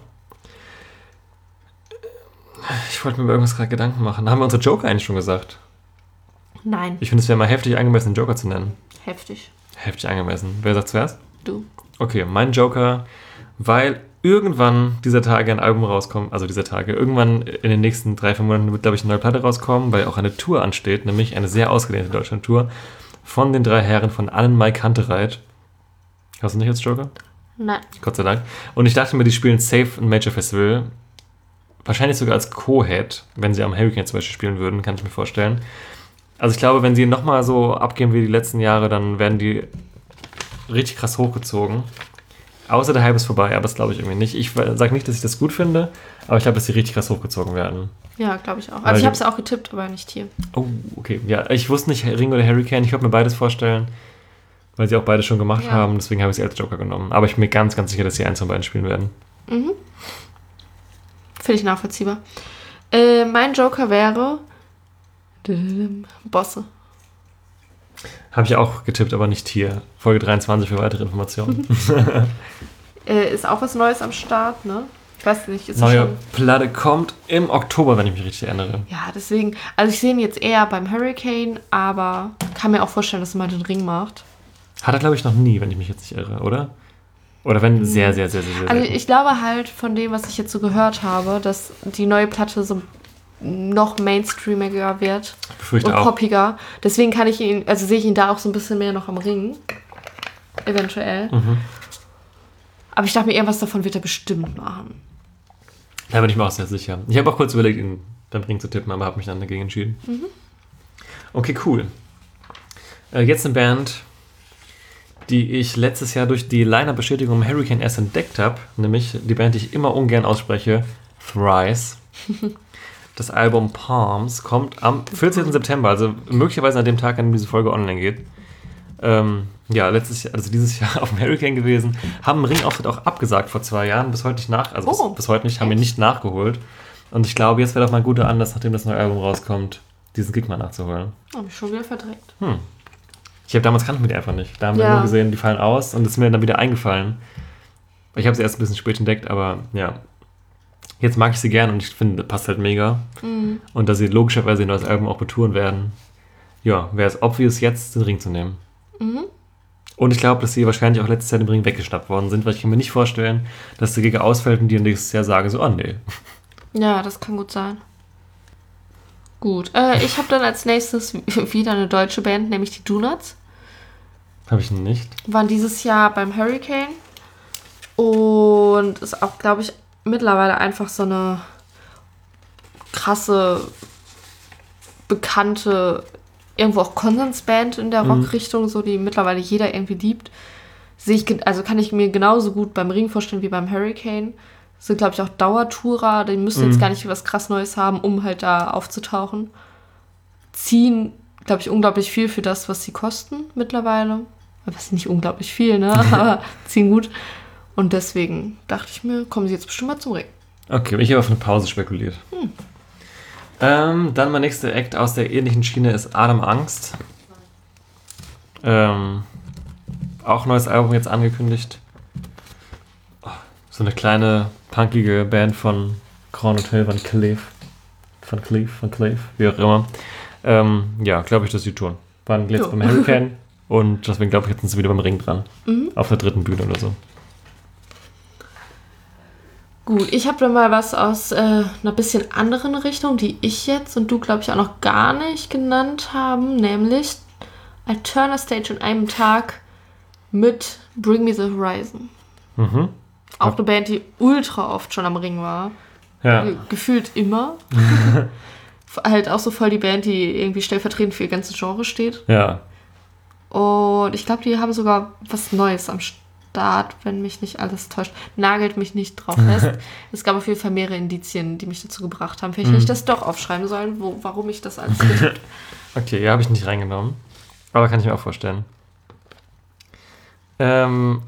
Ich wollte mir über irgendwas gerade Gedanken machen. Haben wir unsere Joker eigentlich schon gesagt? Nein. Ich finde, es wäre mal heftig angemessen, den Joker zu nennen. Heftig. Heftig angemessen. Wer sagt zuerst? Du. Okay, mein Joker, weil irgendwann dieser Tage ein Album rauskommt, also dieser Tage, irgendwann in den nächsten drei, vier Monaten wird, glaube ich, eine neue Platte rauskommen, weil auch eine Tour ansteht, nämlich eine sehr ausgedehnte Deutschland-Tour von den drei Herren von Annen Mai Kantereit. Hast du nicht als Joker? Nein. Gott sei Dank. Und ich dachte mir, die spielen safe ein Major Festival. Wahrscheinlich sogar als Co-Head, wenn sie am Hurricane zum Beispiel spielen würden, kann ich mir vorstellen. Also ich glaube, wenn sie nochmal so abgehen wie die letzten Jahre, dann werden die richtig krass hochgezogen. Außer der Hype ist vorbei, aber das glaube ich irgendwie nicht. Ich sage nicht, dass ich das gut finde, aber ich glaube, dass sie richtig krass hochgezogen werden. Ja, glaube ich auch. Weil Also ich die- habe es auch getippt, aber nicht hier. Oh, okay. Ja, ich wusste nicht, Ring oder Hurricane. Ich könnte mir beides vorstellen, weil sie auch beide schon gemacht Ja. haben. Deswegen habe ich sie als Joker genommen. Aber ich bin mir ganz, ganz sicher, dass sie eins von beiden spielen werden. Mhm. Finde ich nachvollziehbar. Äh, mein Joker wäre Bosse. Habe ich auch getippt, aber nicht hier. Folge dreiundzwanzig für weitere Informationen. Äh, ist auch was Neues am Start, ne? Ich weiß nicht, ist es Neue schon... Platte kommt im Oktober, wenn ich mich richtig erinnere. Ja, deswegen... Also ich sehe ihn jetzt eher beim Hurricane, aber kann mir auch vorstellen, dass er mal den Ring macht. Hat er, glaube ich, noch nie, wenn ich mich jetzt nicht irre, oder? Oder wenn sehr, sehr, sehr, sehr, sehr. Also selten. ich glaube halt von dem, was ich jetzt so gehört habe, dass die neue Platte so noch mainstreamiger wird Befürchte und auch. poppiger. Deswegen kann ich ihn, also sehe ich ihn da auch so ein bisschen mehr noch am Ring. eventuell. Mhm. Aber ich dachte mir, irgendwas davon wird er bestimmt machen. Da bin ich mir auch sehr sicher. Ich habe auch kurz überlegt, ihn beim Ring zu tippen, aber habe mich dann dagegen entschieden. Mhm. Okay, cool. Äh, jetzt eine Band, die ich letztes Jahr durch die Liner-Bestätigung im Hurricane erst entdeckt habe, nämlich die Band, die ich immer ungern ausspreche, Thrice. Das Album Palms kommt am vierzehnten September, also möglicherweise an dem Tag, an dem diese Folge online geht. Ähm, ja, letztes Jahr, also dieses Jahr auf dem Hurricane gewesen, haben einen Ringauftritt auch abgesagt vor zwei Jahren, bis heute nicht nach, also Oh, bis, bis heute nicht, haben wir nicht nachgeholt. Und ich glaube, jetzt wäre doch mal ein guter Anlass, nachdem das neue Album rauskommt, diesen Gig mal nachzuholen. Habe ich schon wieder verdrängt. Hm. Ich habe damals kannten wir die einfach nicht. Da haben wir Ja. nur gesehen, die fallen aus und es ist mir dann wieder eingefallen. Ich habe sie erst ein bisschen spät entdeckt, aber ja. Jetzt mag ich sie gern und ich finde, das passt halt mega. Mhm. Und da sie logischerweise in das Album auch betouren werden, ja, wäre es obvious, jetzt den Ring zu nehmen. Mhm. Und ich glaube, dass sie wahrscheinlich auch letztes Jahr den Ring weggeschnappt worden sind, weil ich kann mir nicht vorstellen, dass der Gig ausfällt und die nächstes Jahr sagen so, oh nee. Ja, das kann gut sein. Gut, äh, ich habe dann als nächstes wieder eine deutsche Band, nämlich die Donuts. Habe ich nicht. Waren dieses Jahr beim Hurricane und ist auch, glaube ich, mittlerweile einfach so eine krasse, bekannte, irgendwo auch Konsensband in der Mhm. Rockrichtung, so die mittlerweile jeder irgendwie liebt. Sehe ich, gen- also kann ich mir genauso gut beim Ring vorstellen wie beim Hurricane. Sind, glaube ich, auch Dauertourer, die müssen Mhm. jetzt gar nicht was krass Neues haben, um halt da aufzutauchen. Ziehen, glaube ich, unglaublich viel für das, was sie kosten mittlerweile. Was nicht unglaublich viel, ne? Aber ziehen gut. Und deswegen dachte ich mir, kommen sie jetzt bestimmt mal zum Ring. Okay, ich habe auf eine Pause spekuliert. Hm. Ähm, dann mein nächster Act aus der ähnlichen Schiene ist Adam Angst. Ähm, auch neues Album jetzt angekündigt. Oh, so eine kleine, punkige Band von Grand Hotel von Cleve. Von Cleve, von Cleve, wie auch immer. Ähm, ja, glaube ich, dass die touren. Waren jetzt Jo. beim Hurricane und deswegen glaube ich, jetzt sind sie wieder beim Ring dran. Mhm. Auf der dritten Bühne oder so. Gut, ich habe dann mal was aus äh, einer bisschen anderen Richtung, die ich jetzt und du, glaube ich, auch noch gar nicht genannt haben, nämlich Alterna Stage in einem Tag mit Bring Me the Horizon. Mhm. Auch eine Band, die ultra oft schon am Ring war. Ja. Ge- Gefühlt immer. Halt auch so voll die Band, die irgendwie stellvertretend für ihr ganzes Genre steht. Ja. Und ich glaube, die haben sogar was Neues am Start, wenn mich nicht alles täuscht. Nagelt mich nicht drauf fest. Es gab auf jeden Fall mehrere Indizien, die mich dazu gebracht haben. Vielleicht hätte ich das doch aufschreiben sollen, wo, warum ich das alles getippt. Okay, ja, habe ich nicht reingenommen. Aber kann ich mir auch vorstellen. Ähm,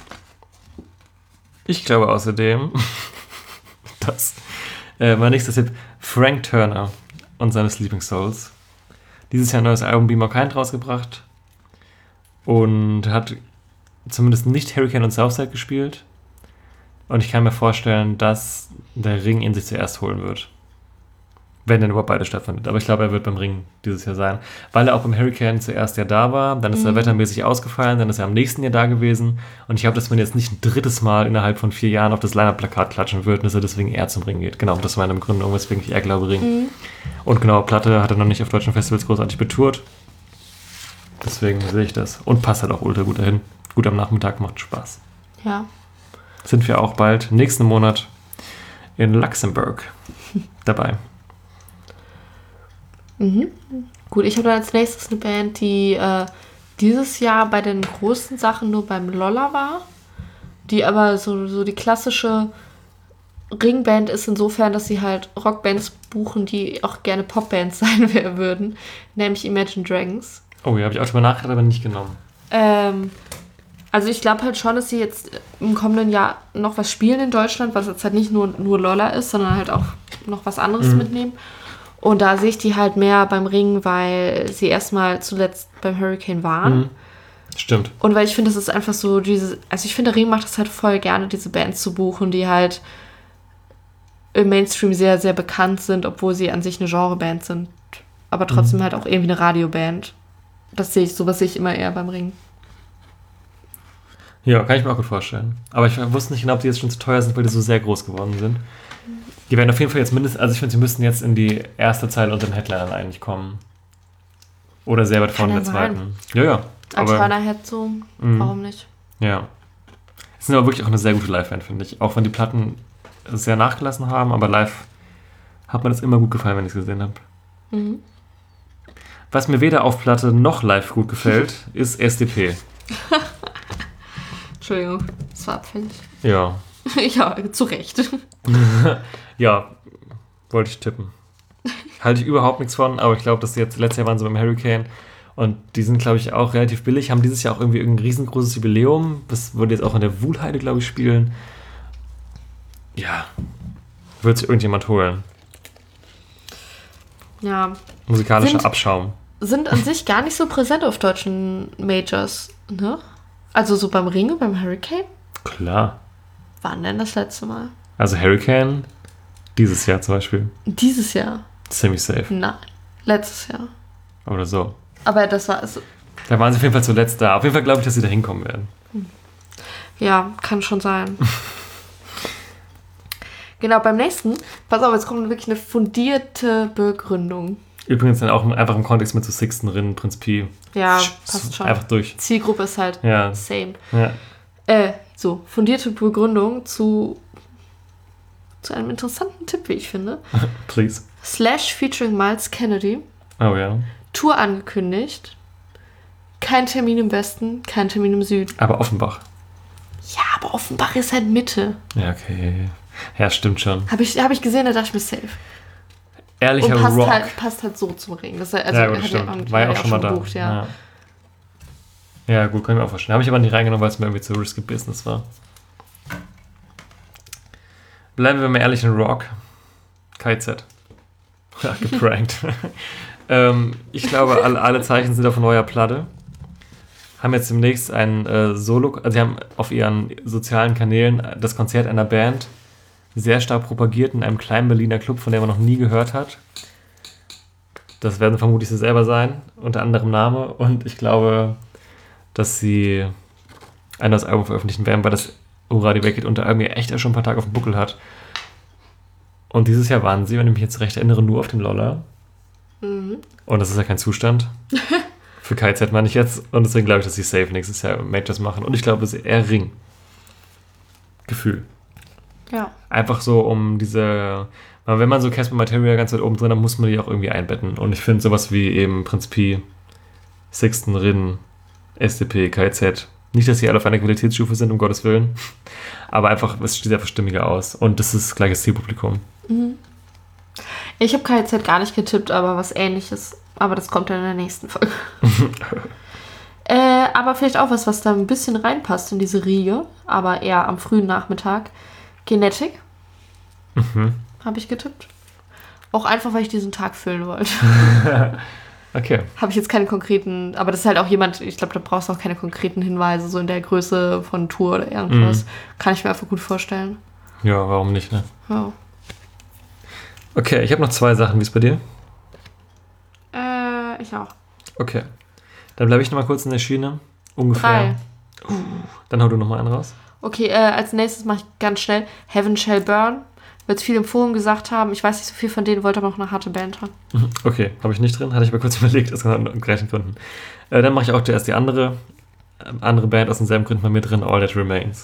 ich glaube außerdem, dass äh, mein nächster Tipp Frank Turner und seine Sleeping Souls. Dieses Jahr ein neues Album Beam of Kind rausgebracht und hat zumindest nicht Hurricane und Southside gespielt. Und ich kann mir vorstellen, dass der Ring ihn sich zuerst holen wird. Wenn denn überhaupt beide stattfindet. Aber ich glaube, er wird beim Ring dieses Jahr sein. Weil er auch beim Hurricane zuerst ja da war, dann ist er wettermäßig ausgefallen, dann ist er am nächsten Jahr da gewesen. Und ich glaube, dass man jetzt nicht ein drittes Mal innerhalb von vier Jahren auf das Line-Up-Plakat klatschen wird und dass er deswegen eher zum Ring geht. Genau, das war meine Begründung, weswegen ich eher glaube Ring. Mhm. Und genau, Platte hat er noch nicht auf deutschen Festivals großartig betourt. Deswegen sehe ich das. Und passt halt auch ultra gut dahin. Gut am Nachmittag, macht Spaß. Ja. Sind wir auch bald nächsten Monat in Luxemburg dabei. Mhm. Gut, ich habe dann als nächstes eine Band, die äh, dieses Jahr bei den großen Sachen nur beim Lolla war, die aber so, so die klassische Ringband ist insofern, dass sie halt Rockbands buchen, die auch gerne Popbands sein würden, nämlich Imagine Dragons. Oh ja, habe ich auch schon mal nachgedacht, aber nicht genommen. Ähm, also ich glaube halt schon, dass sie jetzt im kommenden Jahr noch was spielen in Deutschland, was jetzt halt nicht nur, nur Lolla ist, sondern halt auch noch was anderes Mhm. mitnehmen. Und da sehe ich die halt mehr beim Ring, weil sie erstmal zuletzt beim Hurricane waren. Mhm. Stimmt. Und weil ich finde, das ist einfach so diese, also ich finde, der Ring macht das halt voll gerne, diese Bands zu buchen, die halt im Mainstream sehr, sehr bekannt sind, obwohl sie an sich eine Genreband sind. Aber trotzdem Mhm. halt auch irgendwie eine Radioband. Das sehe ich, sowas sehe ich immer eher beim Ring. Ja, kann ich mir auch gut vorstellen. Aber ich wusste nicht genau, ob die jetzt schon zu teuer sind, weil die so sehr groß geworden sind. Die werden auf jeden Fall jetzt mindestens, also ich finde, sie müssten jetzt in die erste Zeile unter den Headlinern eigentlich kommen. Oder sehr weit vorne in ja der sein. zweiten. Ja, ja. Als Aber- Turner Head so, Mhm. warum nicht? Ja. Es sind aber wirklich auch eine sehr gute Live-Band, finde ich. Auch wenn die Platten sehr nachgelassen haben, aber live hat mir das immer gut gefallen, wenn ich es gesehen habe. Mhm. Was mir weder auf Platte noch live gut gefällt, ist S D P. Entschuldigung, das war abfällig. Ja. Ja, zu Recht. Ja, wollte ich tippen. Halte ich überhaupt nichts von, aber ich glaube, dass jetzt, letztes Jahr waren sie beim Hurricane und die sind, glaube ich, auch relativ billig, haben dieses Jahr auch irgendwie irgendein riesengroßes Jubiläum. Das würde jetzt auch in der Wuhlheide, glaube ich, spielen. Ja, wird sich irgendjemand holen. Ja, Musikalischer Sind- Abschaum. sind an sich gar nicht so präsent auf deutschen Majors, ne? Also so beim Ring und beim Hurricane? Klar. Wann denn das letzte Mal? Also Hurricane, dieses Jahr zum Beispiel, Dieses Jahr? ziemlich safe. Nein, letztes Jahr. Oder so. Aber das war, also, Da waren sie auf jeden Fall zuletzt da. Auf jeden Fall glaube ich, dass sie da hinkommen werden. ja, kann schon sein. Genau, beim nächsten, pass auf, jetzt kommt wirklich eine fundierte Begründung. Übrigens dann auch einfach im Kontext mit so Sixten Rinnen, Prinz Pi. Ja, Sch- passt schon. Einfach durch. Zielgruppe ist halt Ja. same. Ja. Äh, so, fundierte Begründung zu, zu einem interessanten Tipp, wie ich finde. Please. Slash featuring Miles Kennedy. Oh ja. Tour angekündigt. Kein Termin im Westen, kein Termin im Süden. Aber Offenbach. Ja, aber Offenbach ist halt Mitte. Ja, okay. Ja, stimmt schon. Habe ich, hab ich gesehen, da dachte ich mir safe. Und Ehrlicher passt Rock. halt, passt halt so zum Ring. Das ist, also, ja, gut, hat stimmt. ja- War ja hat auch schon mal da. gebucht, ja. ja. Ja, gut, kann ich mir auch vorstellen. Habe ich aber nicht reingenommen, weil es mir irgendwie zu risky Business war. Bleiben wir mal ehrlich in Rock. K Z. Ja, geprankt. ähm, ich glaube, alle, alle Zeichen sind auf neuer Platte. Haben jetzt demnächst ein äh, Solo, also sie haben auf ihren sozialen Kanälen das Konzert einer Band sehr stark propagiert in einem kleinen Berliner Club, von dem man noch nie gehört hat. Das werden vermutlich sie selber sein, unter anderem Name. Und ich glaube, dass sie ein neues Album veröffentlichen werden, weil das Hurra die weggeht und da irgendwie echt schon ein paar Tage auf dem Buckel hat. Und dieses Jahr waren sie, wenn ich mich jetzt recht erinnere, nur auf dem Lolla. Mhm. Und das ist ja kein Zustand. Für K Z meine ich jetzt. Und deswegen glaube ich, dass sie safe nächstes Jahr Majors machen. Und ich glaube, es ist eher Ring. Gefühl. Ja. Einfach so um diese... Weil wenn man so Casper Materia ganz weit oben drin hat, muss man die auch irgendwie einbetten. Und ich finde sowas wie eben Prinz Pi, Sixten Rinnen, S D P, K Z. Nicht, dass sie alle auf einer Qualitätsstufe sind, um Gottes Willen. Aber einfach, es sieht einfach stimmiger aus. Und das ist gleiches Zielpublikum. Ich habe K Z gar nicht getippt, aber was Ähnliches. Aber das kommt dann in der nächsten Folge. äh, aber vielleicht auch was, was da ein bisschen reinpasst in diese Riege. Aber eher am frühen Nachmittag. Genetic. Mhm. Habe ich getippt. Auch einfach, weil ich diesen Tag füllen wollte. Okay. Habe ich jetzt keine konkreten, aber das ist halt auch jemand, ich glaube, da brauchst du auch keine konkreten Hinweise, so in der Größe von Tour oder irgendwas. Mhm. Kann ich mir einfach gut vorstellen. Ja, warum nicht, ne? Ja. Okay, ich habe noch zwei Sachen. Wie ist bei dir? Äh, ich auch. Okay. Dann bleibe ich noch mal kurz in der Schiene. Ungefähr. Drei. Dann hau du noch mal einen raus. Okay, äh, als nächstes mache ich ganz schnell Heaven Shall Burn. Weil es viele im Forum gesagt haben. Ich weiß nicht so viel von denen, wollte aber auch eine harte Band haben. Okay, habe ich nicht drin. Hatte ich aber kurz überlegt, aus genau gleichen Gründen. Äh, dann mache ich auch zuerst die andere, äh, andere Band aus denselben Gründen bei mir drin. All That Remains.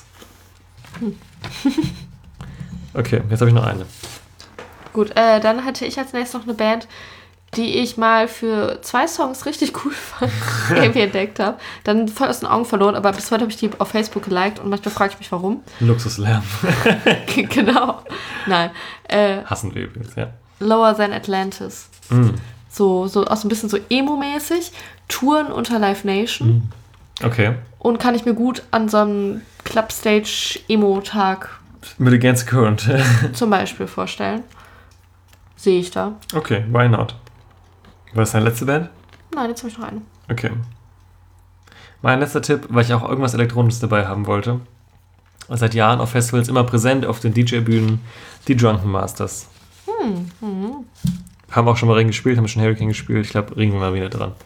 Okay, jetzt habe ich noch eine. Gut, äh, dann hatte ich als nächstes noch eine Band, die ich mal für zwei Songs richtig cool fand, irgendwie entdeckt habe. Dann voll aus den Augen verloren, aber bis heute habe ich die auf Facebook geliked und manchmal frage ich mich, warum. Luxuslärm. Genau. Nein. Äh, Hassen wir übrigens, ja. Lower Than Atlantis. Mm. So, so auch so ein bisschen so Emo-mäßig. Touren unter Live Nation. Okay. Und kann ich mir gut an so einem Clubstage-Emo-Tag Mit Against the Current. zum Beispiel vorstellen. Sehe ich da. Okay, why not? War das deine letzte Band? Nein, jetzt habe ich noch eine. Okay. Mein letzter Tipp, weil ich auch irgendwas Elektronisches dabei haben wollte. Seit Jahren auf Festivals immer präsent auf den D J-Bühnen, die Drunken Masters. Hm, hm. Haben auch schon mal Ring gespielt, haben schon Hurricane gespielt. Ich glaube, Ring war wieder dran.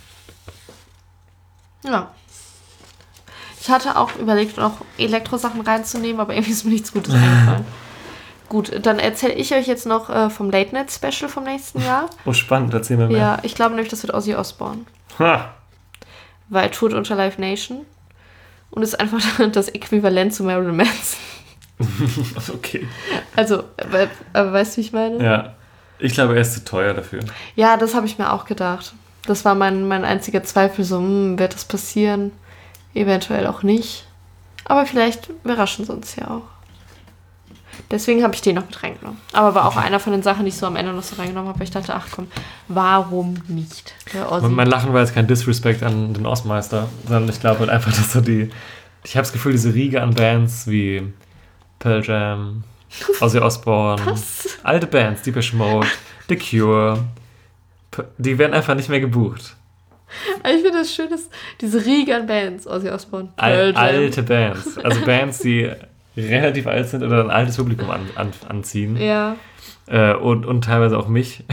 Ja. Ich hatte auch überlegt, noch Elektrosachen reinzunehmen, aber irgendwie ist mir nichts Gutes eingefallen. Gut, dann erzähle ich euch jetzt noch äh, vom Late Night Special vom nächsten Jahr. Oh, spannend, erzähl mir mehr. Ja, ich glaube nämlich, das wird Ozzy Osbourne. Ha. weil Tod unter Live Nation und ist einfach das Äquivalent zu Marilyn Manson. Okay. Also, aber, aber weißt du, wie ich meine? Ja. Ich glaube, er ist zu teuer dafür. Ja, das habe ich mir auch gedacht. Das war mein, mein einziger Zweifel, so, hm, wird das passieren? Eventuell auch nicht. Aber vielleicht überraschen sie uns ja auch. Deswegen habe ich den noch mit reingenommen. Aber war auch einer von den Sachen, die ich so am Ende noch so reingenommen habe, weil ich dachte, ach komm, warum nicht? Der Ossi. Mein, mein Lachen war jetzt kein Disrespect an den Ostmeister, sondern ich glaube halt einfach, dass so die... Ich habe das Gefühl, diese Riege an Bands wie Pearl Jam, Ozzy Osbourne, Was? alte Bands, Depeche Mode, The Cure, P- die werden einfach nicht mehr gebucht. Aber ich finde das schön, dass diese Riege an Bands, Ozzy Osbourne, Al- Pearl Jam. alte Bands, also Bands, die relativ alt sind oder ein altes Publikum an, an, anziehen. Ja. Äh, und, und teilweise auch mich.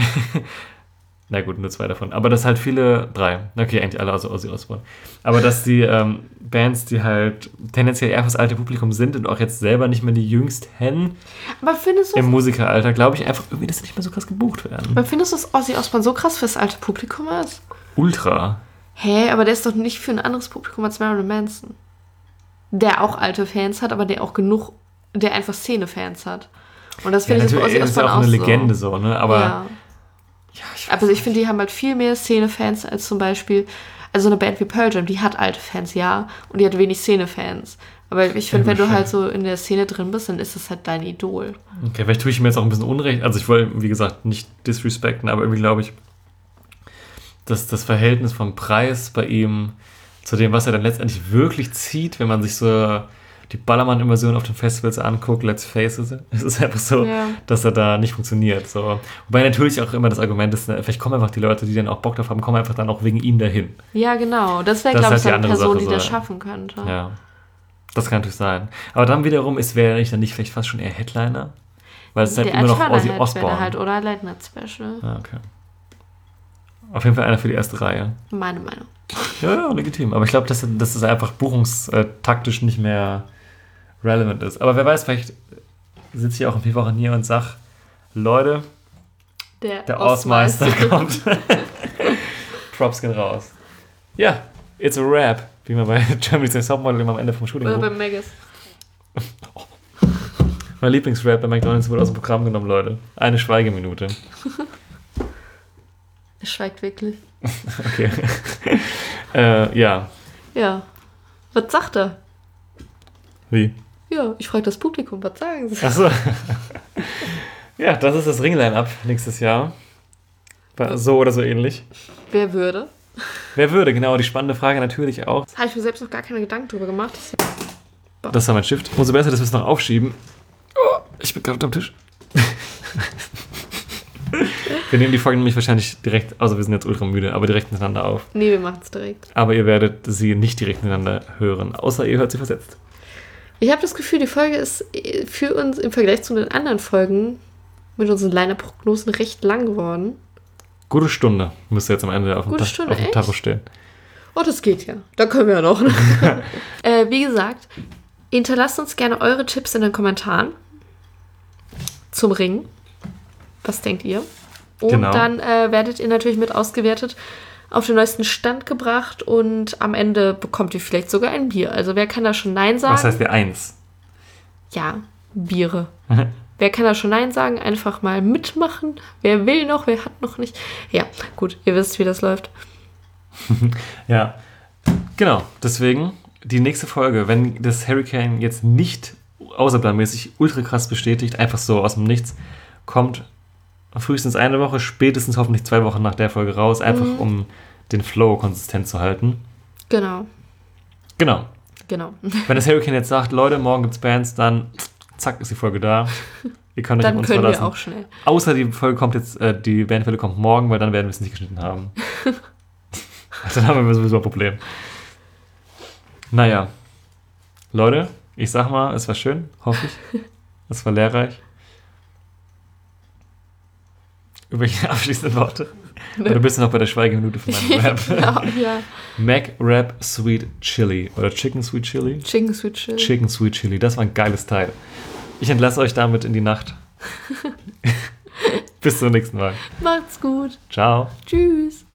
Na gut, nur zwei davon. Aber dass halt viele, drei, okay, eigentlich alle außer Ozzy Osbourne. Aber dass die ähm, Bands, die halt tendenziell eher fürs alte Publikum sind und auch jetzt selber nicht mehr die jüngsten Aber findest du, im Musikeralter, glaube ich einfach irgendwie, dass sie nicht mehr so krass gebucht werden. aber findest du, dass Ozzy Osbourne so krass fürs alte Publikum ist? Ultra. Hä, aber der ist doch nicht für ein anderes Publikum als Marilyn Manson. Der auch alte Fans hat, aber der auch genug, der einfach Szene-Fans hat. Und das Ja, finde ich bei natürlich, Ozzy er ist ja Osbourne auch eine so. Legende so, ne? Aber Ja. ja, ich Also ich finde, die haben halt viel mehr Szene-Fans als zum Beispiel, also eine Band wie Pearl Jam, die hat alte Fans, ja, und die hat wenig Szene-Fans. Aber ich finde, Ja, wenn du schön. halt so in der Szene drin bist, dann ist das halt dein Idol. Okay, vielleicht tue ich mir jetzt auch ein bisschen Unrecht. Also ich wollte, wie gesagt, nicht disrespekten, aber irgendwie glaube ich, dass das Verhältnis vom Preis bei ihm zu dem, was er dann letztendlich wirklich zieht, wenn man sich so die Ballermann-Immersion auf den Festivals anguckt, let's face it, es ist einfach so, Ja. dass er da nicht funktioniert. So. Wobei natürlich auch immer das Argument ist, ne, vielleicht kommen einfach die Leute, die dann auch Bock drauf haben, kommen einfach dann auch wegen ihm dahin. Ja, genau. Das wäre, Das ist glaube halt ich, so die eine andere Person, Sache, die so, das ja. schaffen könnte. Ja, das kann natürlich sein. Aber dann wiederum ist, wäre ich dann nicht vielleicht fast schon eher Headliner? Weil es ist halt Der immer noch Headliner Ozzy halt, Osbourne. wenn er halt, oder Late Night Special. Ah, okay. Auf jeden Fall einer für die erste Reihe. Meine Meinung. Ja, ja, legitim. Aber ich glaube, dass, dass das einfach buchungstaktisch nicht mehr relevant ist. Aber wer weiß, vielleicht sitze ich auch in vier Wochen hier und sag, Leute, Der, der Ostmeister kommt. Props gehen raus. Ja, it's a rap, wie man bei Germany's Next Topmodel immer am Ende vom Shooting Oder ruft. bei Megas. Mein Lieblingsrap bei McDonald's wurde aus dem Programm genommen, Leute. Eine Schweigeminute. Er schweigt wirklich. Okay. äh, ja. Ja. Was sagt er? Wie? Ja, ich frage das Publikum, was sagen sie? Achso. Ja, das ist das Ring-Line-Up nächstes Jahr. So oder so ähnlich. Wer würde? Wer würde? Genau, die spannende Frage natürlich auch. Da habe ich mir selbst noch gar keine Gedanken drüber gemacht. Das war mein Shift. Umso besser, dass wir es noch aufschieben. Oh, ich bin gerade am Tisch. Wir nehmen die Folge nämlich wahrscheinlich direkt, also wir sind jetzt ultra müde, aber direkt miteinander auf. Nee, wir machen es direkt. Aber ihr werdet sie nicht direkt miteinander hören, außer ihr hört sie versetzt. Ich habe das Gefühl, die Folge ist für uns im Vergleich zu den anderen Folgen mit unseren Liner-Prognosen recht lang geworden. Gute Stunde müsste jetzt am Ende auf dem, Gute Ta- Stunde, auf dem echt? Tacho stehen. Oh, das geht ja. Da können wir ja noch. äh, wie gesagt, hinterlasst uns gerne eure Tipps in den Kommentaren zum Ring. Was denkt ihr? Und Genau. dann äh, werdet ihr natürlich mit ausgewertet, auf den neuesten Stand gebracht und am Ende bekommt ihr vielleicht sogar ein Bier. Also wer kann da schon Nein sagen? Was heißt der Eins? Ja, Biere. Wer kann da schon Nein sagen? Einfach mal mitmachen. Wer will noch, wer hat noch nicht. Ja, gut, ihr wisst, wie das läuft. Ja, genau. Deswegen die nächste Folge, wenn das Hurricane jetzt nicht außerplanmäßig ultra krass bestätigt, einfach so aus dem Nichts, kommt frühestens eine Woche, spätestens hoffentlich zwei Wochen nach der Folge raus, einfach Mhm. um den Flow konsistent zu halten. Genau, Genau. genau. Wenn das Hurricane jetzt sagt, Leute, morgen gibt's Bands, dann zack, ist die Folge da. Ihr könnt euch auf Dann uns können verlassen. wir auch schnell. Außer die Folge kommt jetzt, äh, die Bandfolge kommt morgen, weil dann werden wir es nicht geschnitten haben. Dann haben wir sowieso ein Problem. Naja. Leute, ich sag mal, es war schön, hoffe ich. Es war lehrreich. Irgendwelche abschließenden Worte? Oder bist du noch bei der Schweigeminute von meinem Rap? Ja, ja. Mac Rap Sweet Chili oder Chicken Sweet Chili? Chicken Sweet Chili. Chicken Sweet Chili, das war ein geiles Teil. Ich entlasse euch damit in die Nacht. Bis zum nächsten Mal. Macht's gut. Ciao. Tschüss.